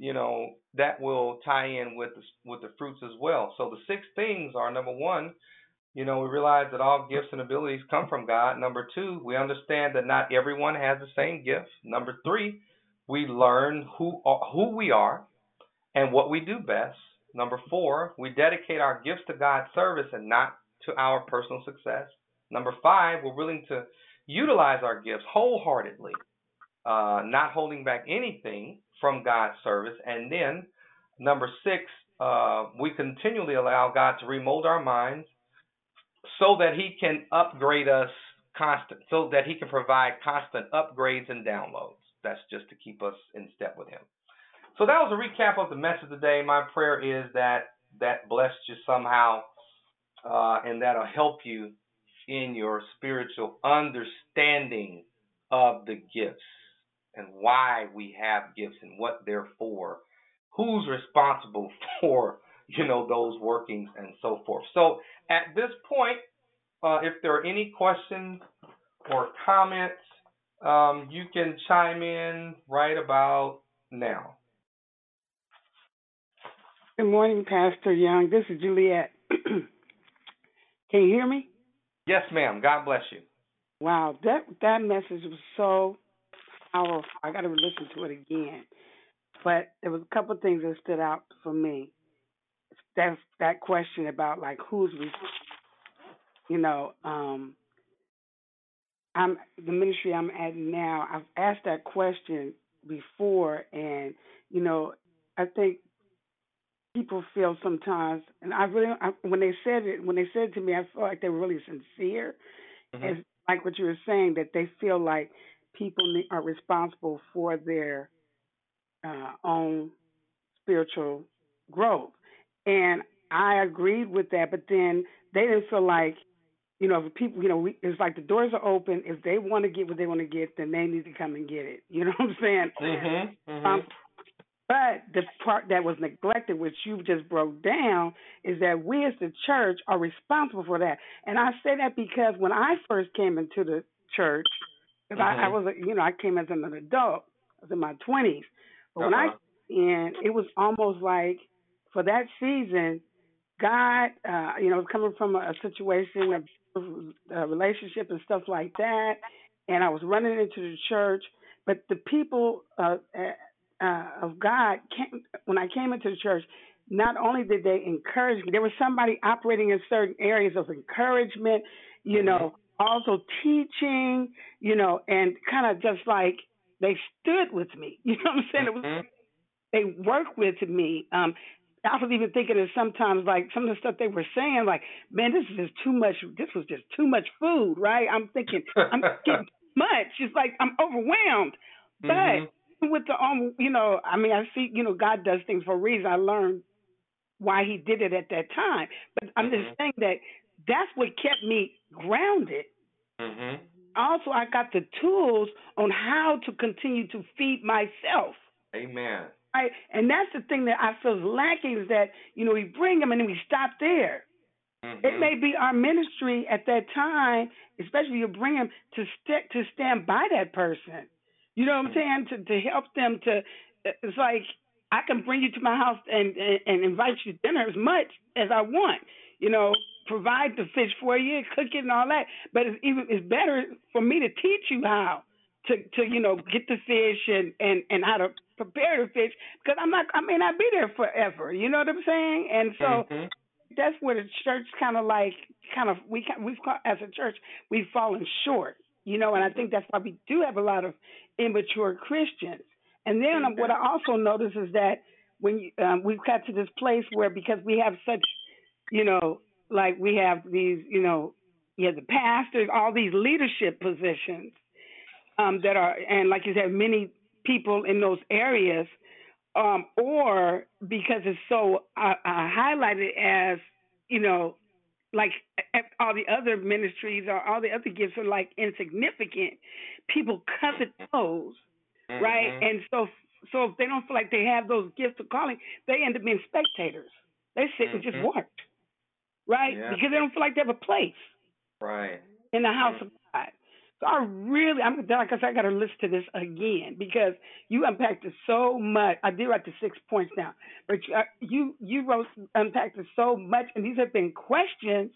that will tie in with the fruits as well. So the 6 things are, number 1, we realize that all gifts and abilities come from God. Number 2, we understand that not everyone has the same gifts. Number 3, we learn who we are and what we do best. Number 4, we dedicate our gifts to God's service and not to our personal success. Number 5, we're willing to utilize our gifts wholeheartedly, not holding back anything from God's service. And then number 6, we continually allow God to remold our minds so that He can upgrade us so that He can provide constant upgrades and downloads. That's just to keep us in step with Him. So that was a recap of the message today. My prayer is that blessed you somehow, and that'll help you in your spiritual understanding of the gifts and why we have gifts and what they're for, who's responsible for, those workings and so forth. So at this point, if there are any questions or comments, you can chime in right about now. Good morning, Pastor Young. This is Juliet. Can you hear me? Yes, ma'am. God bless you. Wow, that message was so powerful. I got to listen to it again. But there was a couple of things that stood out for me. That question about like who's, I'm the ministry I'm at now. I've asked that question before, and I think people feel sometimes, and when they said it to me, I felt like they were really sincere. As like what you were saying, that they feel like people are responsible for their own spiritual growth, and I agreed with that. But then they didn't feel like, if people, it's like the doors are open. If they want to get what they want to get, then they need to come and get it. You know what I'm saying? But the part that was neglected, which you just broke down, is that we as the church are responsible for that. And I say that because when I first came into the church, because I was, I came as an adult, I was in my 20s. But when I came in, it was almost like for that season, God, coming from a situation of a relationship and stuff like that, and I was running into the church, but the people of God when I came into the church, not only did they encourage me, there was somebody operating in certain areas of encouragement, also teaching, and kind of just like they stood with me. You know what I'm saying? It was, they worked with me. I was even thinking of sometimes like some of the stuff they were saying, like, man, this is just too much. This was just too much food, right? I'm thinking, I'm getting too much. It's like I'm overwhelmed. But with the, I see, God does things for a reason. I learned why He did it at that time. But I'm just saying that that's what kept me grounded. Also, I got the tools on how to continue to feed myself. Amen. Right, and that's the thing that I feel is lacking is that we bring them and then we stop there. It may be our ministry at that time, especially you bring them to stand by that person. You know what I'm saying? To help them to. It's like I can bring you to my house and invite you to dinner as much as I want. Provide the fish for you, cook it and all that. But it's better for me to teach you how to get the fish and how to prepare the fish, because I may not be there forever. You know what I'm saying? And so that's where the church we've as a church we've fallen short. And I think that's why we do have a lot of immature Christians. And then what I also notice is that when we've got to this place where, because we have such, like we have these, the pastors, all these leadership positions that are, and like you said, many people in those areas, or because it's so highlighted as, like all the other ministries or all the other gifts are like insignificant, people covet those, right? And so if they don't feel like they have those gifts of calling, they end up being spectators. They sit and just watch, right? Yeah. Because they don't feel like they have a place, right, in the house of God. So like I said, I got to listen to this again because you unpacked it so much. I did write the 6 points down, but you unpacked it so much, and these have been questions,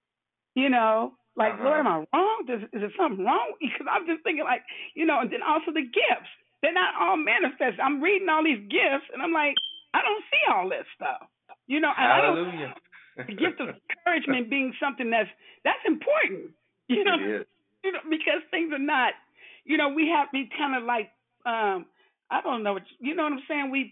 like, Lord, am I wrong? Is there something wrong? Because I'm just thinking, like, and then also the gifts. They're not all manifest. I'm reading all these gifts, and I'm like, I don't see all this stuff. And Hallelujah. The gift of encouragement being something that's important. It is. Because things are not, we have to be kind of like, I don't know, you know what I'm saying? We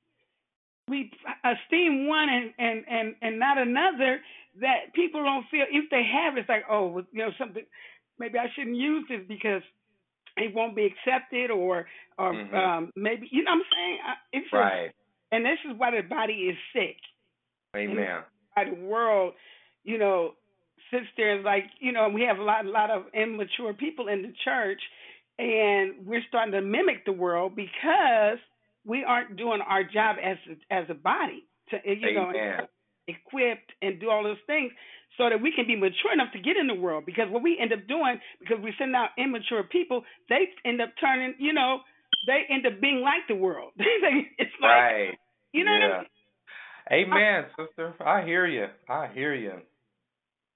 esteem one and not another, that people don't feel, if they have, it's like, oh, something, maybe I shouldn't use this because it won't be accepted or maybe, you know what I'm saying? It's right. And this is why the body is sick. Amen. Why the world, sits there and like, we have a lot of immature people in the church, and we're starting to mimic the world because we aren't doing our job as a body to, equipped and do all those things so that we can be mature enough to get in the world. Because what we end up doing, because we send out immature people, they end up turning, they end up being like the world. It's like, right. What I mean? Amen, sister. I hear you.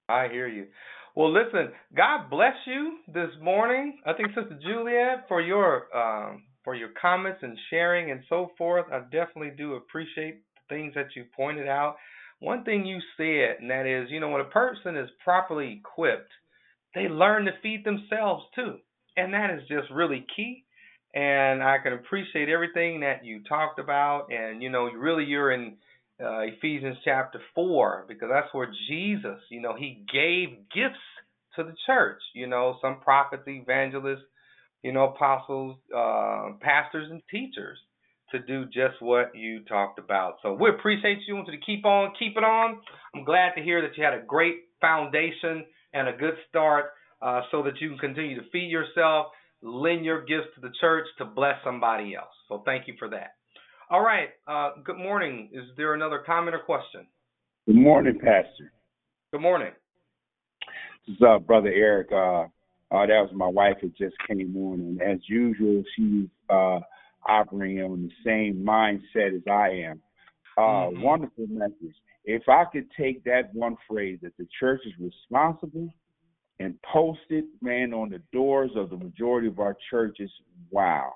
I hear you. Well, listen, God bless you this morning. I think Sister Juliet for your comments and sharing and so forth. I definitely do appreciate the things that you pointed out. One thing you said, and that is, when a person is properly equipped, they learn to feed themselves too. And that is just really key. And I can appreciate everything that you talked about. And, you're in Ephesians chapter 4, because that's where Jesus, he gave gifts to the church, some prophets, evangelists, apostles, pastors, and teachers to do just what you talked about. So we appreciate you. Want you to keep it on. I'm glad to hear that you had a great foundation and a good start, so that you can continue to feed yourself, lend your gifts to the church to bless somebody else. So thank you for that. All right. Good morning. Is there another comment or question? Good morning, Pastor. Good morning. This is Brother Eric. That was my wife that just came on, and as usual, she's operating on the same mindset as I am. Wonderful message. If I could take that one phrase, that the church is responsible, and post it, man, on the doors of the majority of our churches, wow.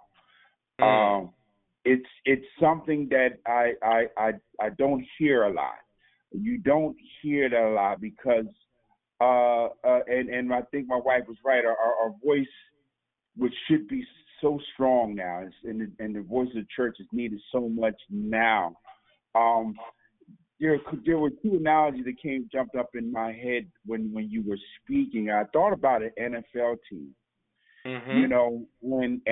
It's something that I don't hear a lot. You don't hear that a lot because and I think my wife was right. Our voice, which should be so strong now, and the voice of the church is needed so much now. There were two analogies that jumped up in my head when you were speaking. I thought about an NFL team. When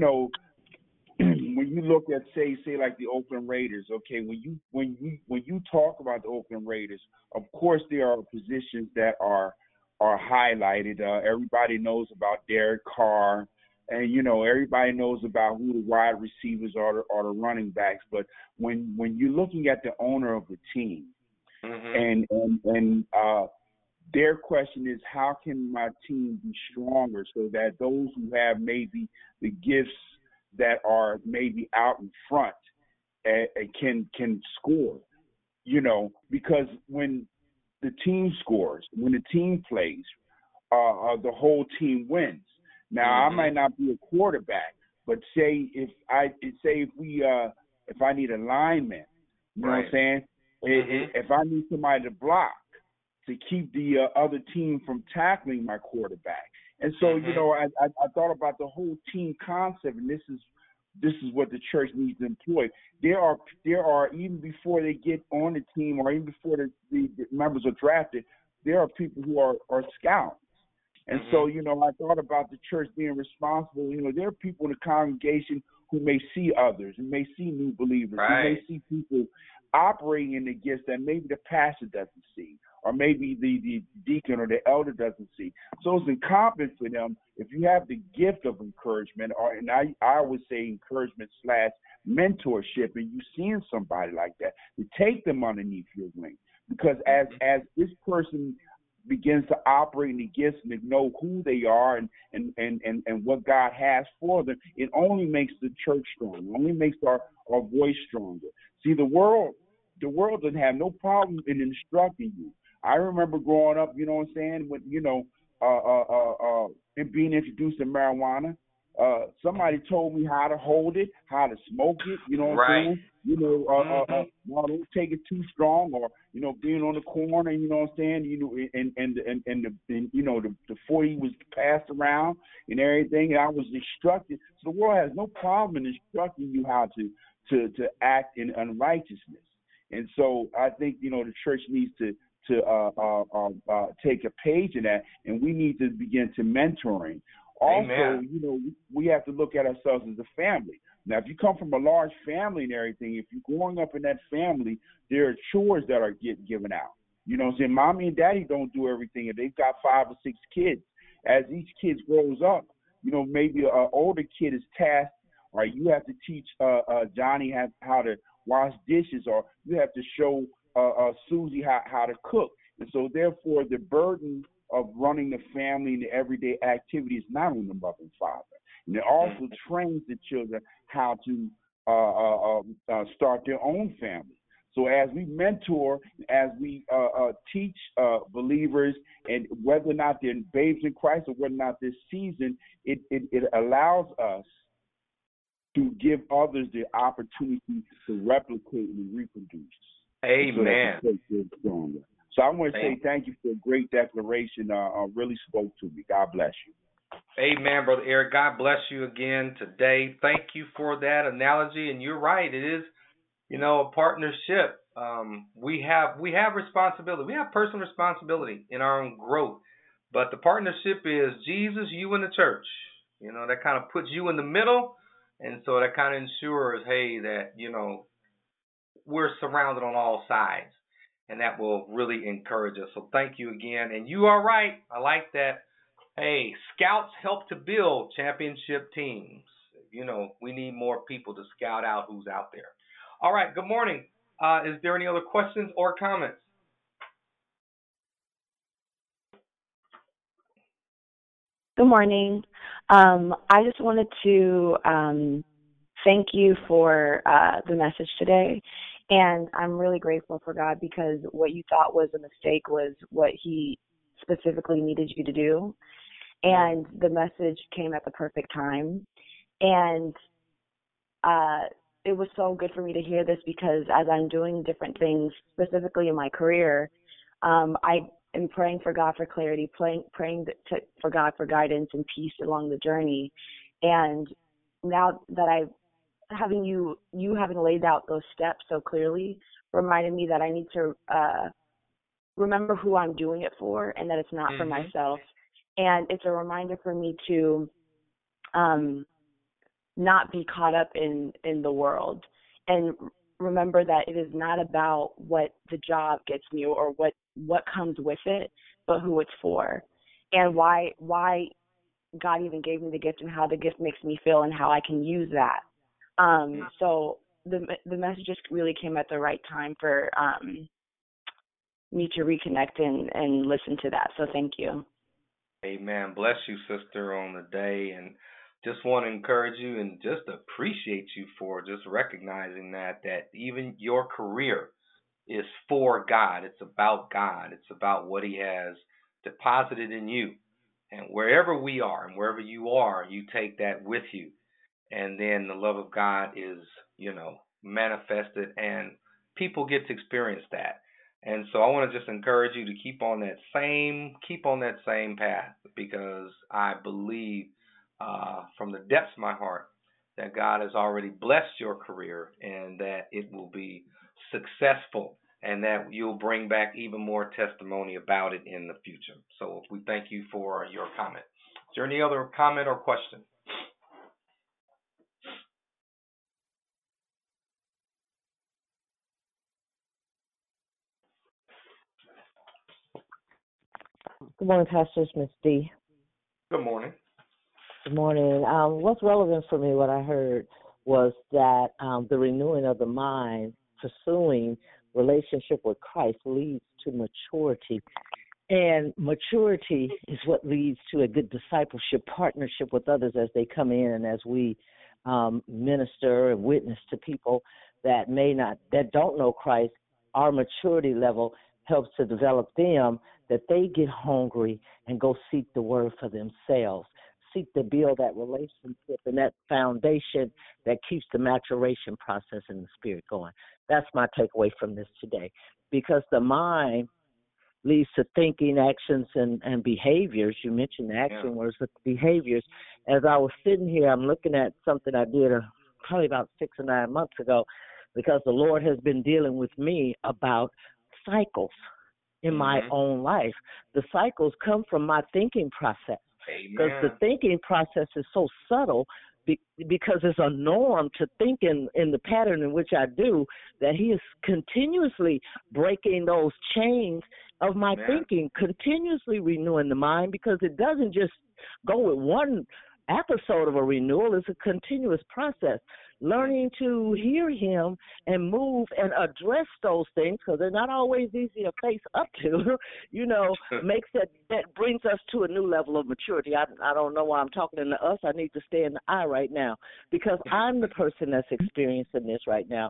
you look at say like the Oakland Raiders, okay, when you talk about the Oakland Raiders, of course there are positions that are highlighted. Everybody knows about Derek Carr, and everybody knows about who the wide receivers are the running backs. But when you're looking at the owner of the team, and their question is, how can my team be stronger so that those who have maybe the gifts that are maybe out in front can score, because when the team scores, when the team plays, the whole team wins. Now, I might not be a quarterback, but say if I need a lineman, you know what I'm saying? If I need somebody to block to keep the other team from tackling my quarterback. And so, I thought about the whole team concept, and this is what the church needs to employ. There are even before they get on the team, or even before the members are drafted, there are people who are scouts. And so, I thought about the church being responsible. There are people in the congregation who may see others, who may see new believers, who may see people operating in the gifts that maybe the pastor doesn't see, or maybe the deacon or the elder doesn't see. So it's incumbent for them, if you have the gift of encouragement, and I would say encouragement / mentorship, and you seeing somebody like that, to take them underneath your wing. Because as this person begins to operate in the gifts and to know who they are and what God has for them, it only makes the church stronger. It only makes our voice stronger. See, the world doesn't have no problem in instructing you. I remember growing up, with and being introduced to marijuana. Somebody told me how to hold it, how to smoke it, I'm saying? Don't take it too strong, or, being on the corner, I'm saying? And the 40 was passed around and everything, and I was instructed. So the world has no problem in instructing you how to act in unrighteousness. And so I think, the church needs to take a page in that, and we need to begin to mentoring. Also, we have to look at ourselves as a family. Now, if you come from a large family and everything, if you're growing up in that family, there are chores that are given out. Saying? Mommy and daddy don't do everything, and they've got 5 or 6 kids. As each kid grows up, maybe an older kid is tasked, or you have to teach Johnny how to wash dishes, or you have to show Susie how to cook. And so, therefore, the burden of running the family and the everyday activities not on the mother and father. And it also trains the children how to start their own family. So as we mentor, as we teach believers, and whether or not they're babes in Christ or whether or not they're seasoned, it allows us to give others the opportunity to replicate and reproduce. Amen. So I want to say thank you for a great declaration. Really spoke to me. God bless you. Amen, Brother Eric. God bless you again today. Thank you for that analogy. And you're right. It is, a partnership. We have responsibility. We have personal responsibility in our own growth. But the partnership is Jesus, you, and the church. That kind of puts you in the middle. And so that kind of ensures, that, we're surrounded on all sides. And that will really encourage us. So thank you again. And you are right. I like that. Hey, scouts help to build championship teams. We need more people to scout out who's out there. All right, good morning. Is there any other questions or comments? Good morning. I just wanted to thank you for the message today. And I'm really grateful for God, because what you thought was a mistake was what He specifically needed you to do. And the message came at the perfect time. And it was so good for me to hear this, because as I'm doing different things, specifically in my career, I am praying for God for clarity, praying for God for guidance and peace along the journey. And now that having laid out those steps so clearly reminded me that I need to remember who I'm doing it for, and that it's not for myself. And it's a reminder for me to not be caught up in the world, and remember that it is not about what the job gets me or what comes with it, but who it's for, and why God even gave me the gift, and how the gift makes me feel, and how I can use that. So the message just really came at the right time for me to reconnect and listen to that. So thank you. Amen. Bless you, sister, on the day. And just want to encourage you and just appreciate you for just recognizing that even your career is for God. It's about God. It's about what He has deposited in you. And wherever we are and wherever you are, you take that with you. And then the love of God is, manifested, and people get to experience that. And so I want to just encourage you to keep on that same path, because I believe from the depths of my heart that God has already blessed your career, and that it will be successful, and that you'll bring back even more testimony about it in the future. So we thank you for your comment. Is there any other comment or question? Good morning, Pastor. Miss D. Good morning. Good morning. What's relevant for me, what I heard, was that the renewing of the mind, pursuing relationship with Christ, leads to maturity. And maturity is what leads to a good discipleship, partnership with others as they come in, and as we minister and witness to people that don't know Christ. Our maturity level helps to develop them, that they get hungry and go seek the word for themselves, seek to build that relationship and that foundation that keeps the maturation process in the spirit going. That's my takeaway from this today, because the mind leads to thinking, actions, and behaviors. You mentioned the action words, but the behaviors. As I was sitting here, I'm looking at something I did probably about 6 or 9 months ago, because the Lord has been dealing with me about cycles in my own life. The cycles come from my thinking process, because the thinking process is so subtle, because it's a norm to think in the pattern in which I do, that He is continuously breaking those chains of my thinking, continuously renewing the mind, because it doesn't just go with one episode of a renewal. It's a continuous process. Learning to hear Him and move and address those things, because they're not always easy to face up to, makes that brings us to a new level of maturity. I don't know why I'm talking to us. I need to stay in the I right now, because I'm the person that's experiencing this right now.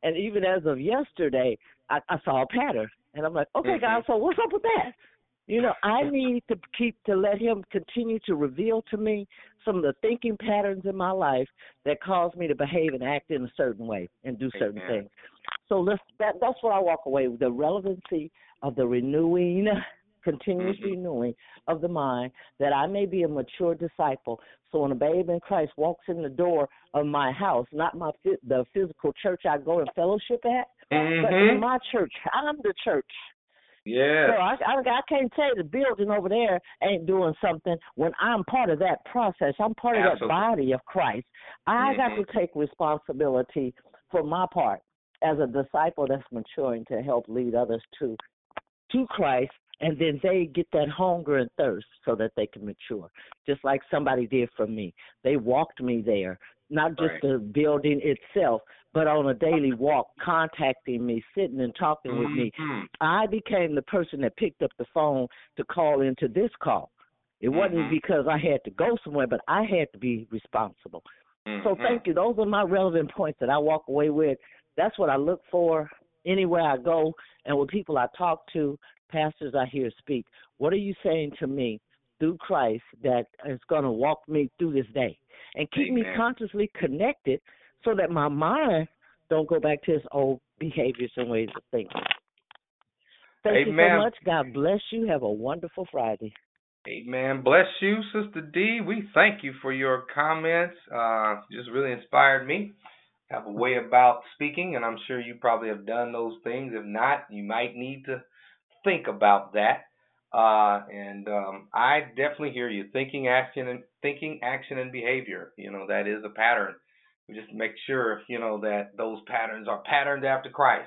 And even as of yesterday, I saw a pattern. And I'm like, okay, God, so what's up with that? You know, I need to let him continue to reveal to me some of the thinking patterns in my life that cause me to behave and act in a certain way and do certain things. So that's what I walk away with, the relevancy of the renewing, continuous renewing of the mind, that I may be a mature disciple. So when a babe in Christ walks in the door of my house, not the physical church I go and fellowship at, but in my church, I'm the church. Yeah. So I can't say the building over there ain't doing something when I'm part of that process. I'm part of that body of Christ. I got to take responsibility for my part as a disciple that's maturing to help lead others to Christ, and then they get that hunger and thirst so that they can mature, just like somebody did for me. They walked me there, not just the building itself, but on a daily walk, contacting me, sitting and talking with me. I became the person that picked up the phone to call into this call. It wasn't because I had to go somewhere, but I had to be responsible. So thank you. Those are my relevant points that I walk away with. That's what I look for anywhere I go and with people I talk to, pastors I hear speak. What are you saying to me through Christ that is going to walk me through this day and keep me consciously connected so that my mind don't go back to its old behaviors and ways of thinking? Thank you so much. God bless you. Have a wonderful Friday. Amen. Bless you, Sister D. We thank you for your comments. Just really inspired me. Have a way about speaking, and I'm sure you probably have done those things. If not, you might need to think about that. I definitely hear you. Thinking, action, and behavior. You know, that is a pattern. We just make sure, you know, that those patterns are patterned after Christ.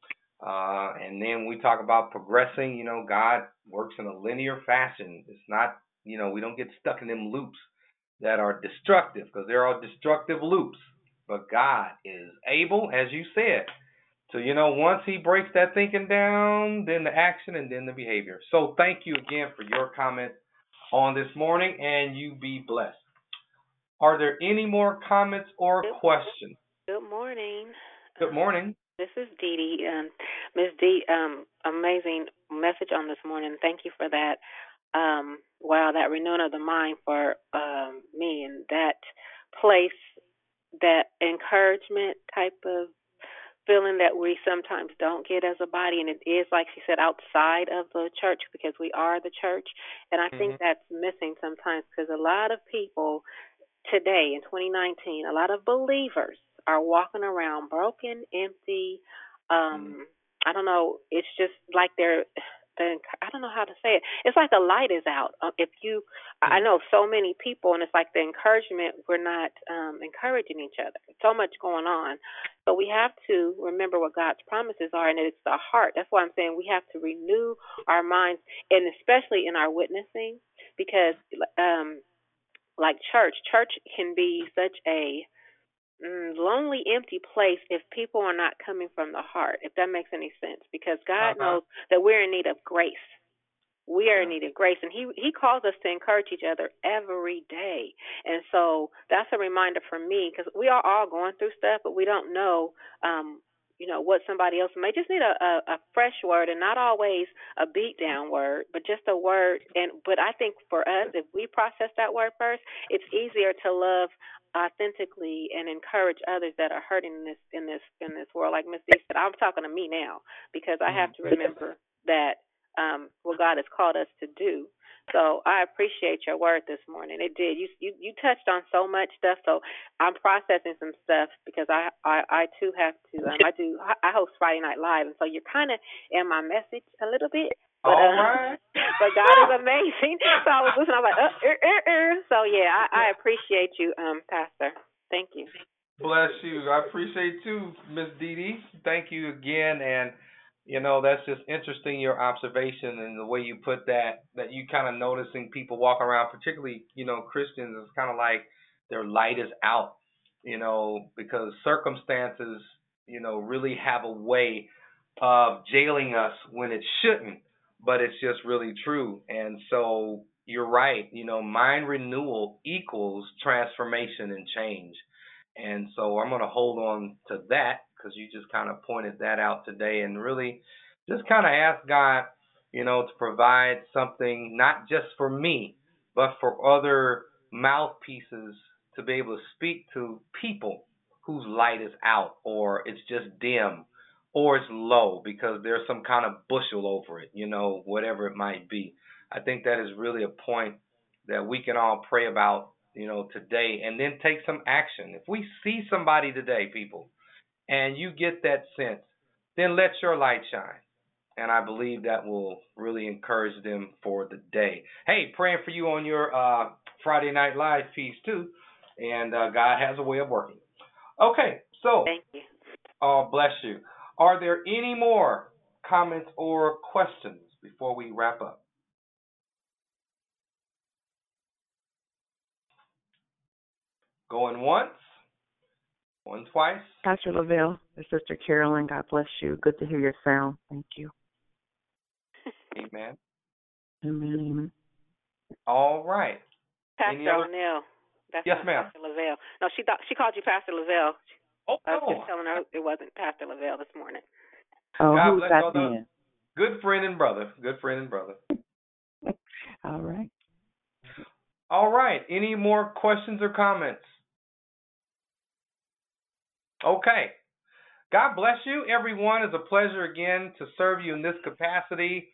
And then we talk about progressing. You know, God works in a linear fashion. It's not, you know, we don't get stuck in them loops that are destructive, because there are destructive loops. But God is able, as you said, to, you know, once he breaks that thinking down, then the action and then the behavior. So thank you again for your comment on this morning, and you be blessed. Are there any more comments or questions? Good morning. Good morning. This is Dee Dee. Ms. D, amazing message on this morning. Thank you for that. Wow, that renewing of the mind for me, and that place, that encouragement type of feeling that we sometimes don't get as a body, and it is, like she said, outside of the church, because we are the church. And I think that's missing sometimes, because a lot of people today in 2019, a lot of believers are walking around broken, empty. I don't know. It's just like I don't know how to say it. It's like a light is out. I know so many people, and it's like the encouragement, we're not encouraging each other. So much going on. So we have to remember what God's promises are, and it's the heart. That's why I'm saying we have to renew our minds, and especially in our witnessing, because like church can be such a lonely, empty place if people are not coming from the heart, if that makes any sense, because God knows that we're in need of grace. We are in need of grace, and he calls us to encourage each other every day. And so that's a reminder for me, because we are all going through stuff, but we don't know, what somebody else may just need a fresh word, and not always a beat down word, but just a word. But I think for us, if we process that word first, it's easier to love authentically and encourage others that are hurting in this world. Like Ms. D said, I'm talking to me now, because I have to remember that what God has called us to do. So I appreciate your word this morning. It did. You touched on so much stuff. So I'm processing some stuff, because I too have to. I host Friday Night Live, and so you're kind of in my message a little bit. But, all right. But God is amazing. So I was listening. I was like, So yeah, I appreciate you, Pastor. Thank you. Bless you. I appreciate you, Miss Dee Dee. Thank you again. And that's just interesting, your observation and the way you put that you kind of noticing people walk around, particularly, Christians, it's kind of like their light is out, because circumstances, really have a way of jailing us when it shouldn't, but it's just really true. And so you're right, mind renewal equals transformation and change. And so I'm going to hold on to that, because you just kind of pointed that out today, and really just kind of ask God, to provide something not just for me, but for other mouthpieces to be able to speak to people whose light is out, or it's just dim, or it's low because there's some kind of bushel over it, whatever it might be. I think that is really a point that we can all pray about, today, and then take some action. If we see somebody today, people, and you get that sense, then let your light shine. And I believe that will really encourage them for the day. Hey, praying for you on your Friday Night Live piece too. And God has a way of working. Okay, so. Thank you. Oh, bless you. Are there any more comments or questions before we wrap up? Going once? Going twice? Pastor Lavelle, it's Sister Carolyn. God bless you. Good to hear your sound. Thank you. Amen. Amen. All right. Pastor O'Neill. Yes, ma'am. Pastor Lavelle. No, she called you Pastor Lavelle. Oh, I was just telling her it wasn't Pastor Lavelle this morning. Oh, God who's bless that all then? Good friend and brother. All right. All right. Any more questions or comments? Okay. God bless you, everyone. It's a pleasure again to serve you in this capacity.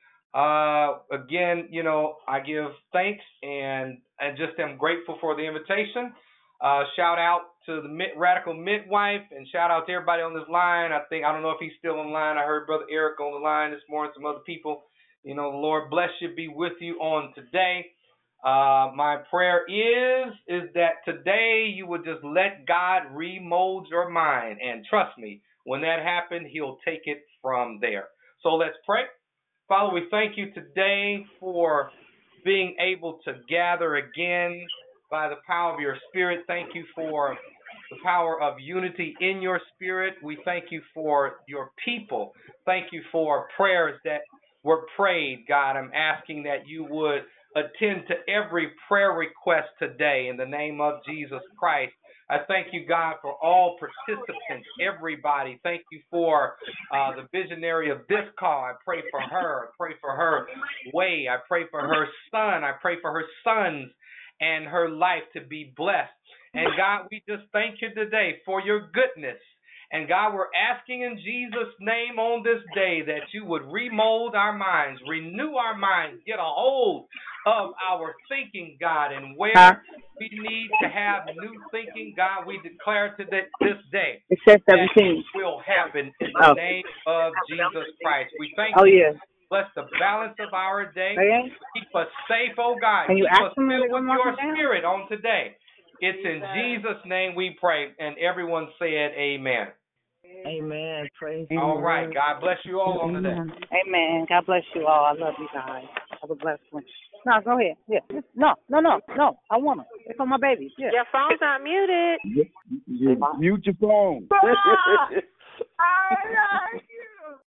Again, I give thanks and just am grateful for the invitation. Shout out to the Radical Midwife, and shout out to everybody on this line. I don't know if he's still on line. I heard Brother Eric on the line this morning, some other people. The Lord bless you, be with you on today. My prayer is that today you would just let God remold your mind, and trust me, when that happens, He'll take it from there. So let's pray. Father, we thank you today for being able to gather again by the power of your Spirit. Thank you for the power of unity in your Spirit. We thank you for your people. Thank you for prayers that were prayed, God. I'm asking that you would attend to every prayer request today in the name of Jesus Christ. I thank you, God, for all participants, everybody. Thank you for the visionary of this call. I pray for her. I pray for her way. I pray for her son. I pray for her sons and her life to be blessed. And God, we just thank you today for your goodness. And God, we're asking in Jesus' name on this day that you would remold our minds, renew our minds, get a hold of our thinking, God, and where we need to have new thinking, God, we declare today, this day, it says 17. That will happen in the name of Jesus Christ. We thank you. Yes. Bless the balance of our day. Okay. Keep us safe, oh God. Keep us filled with your Spirit on today. It's in Jesus' name we pray, and everyone said amen. Amen. Praise all right. God bless you all on today. Amen. God bless you all. I love you guys. Have a blessed one. No, go ahead. Yeah. No. I want to. It's on my baby. Yeah. Your phone's not muted. Mute your phone.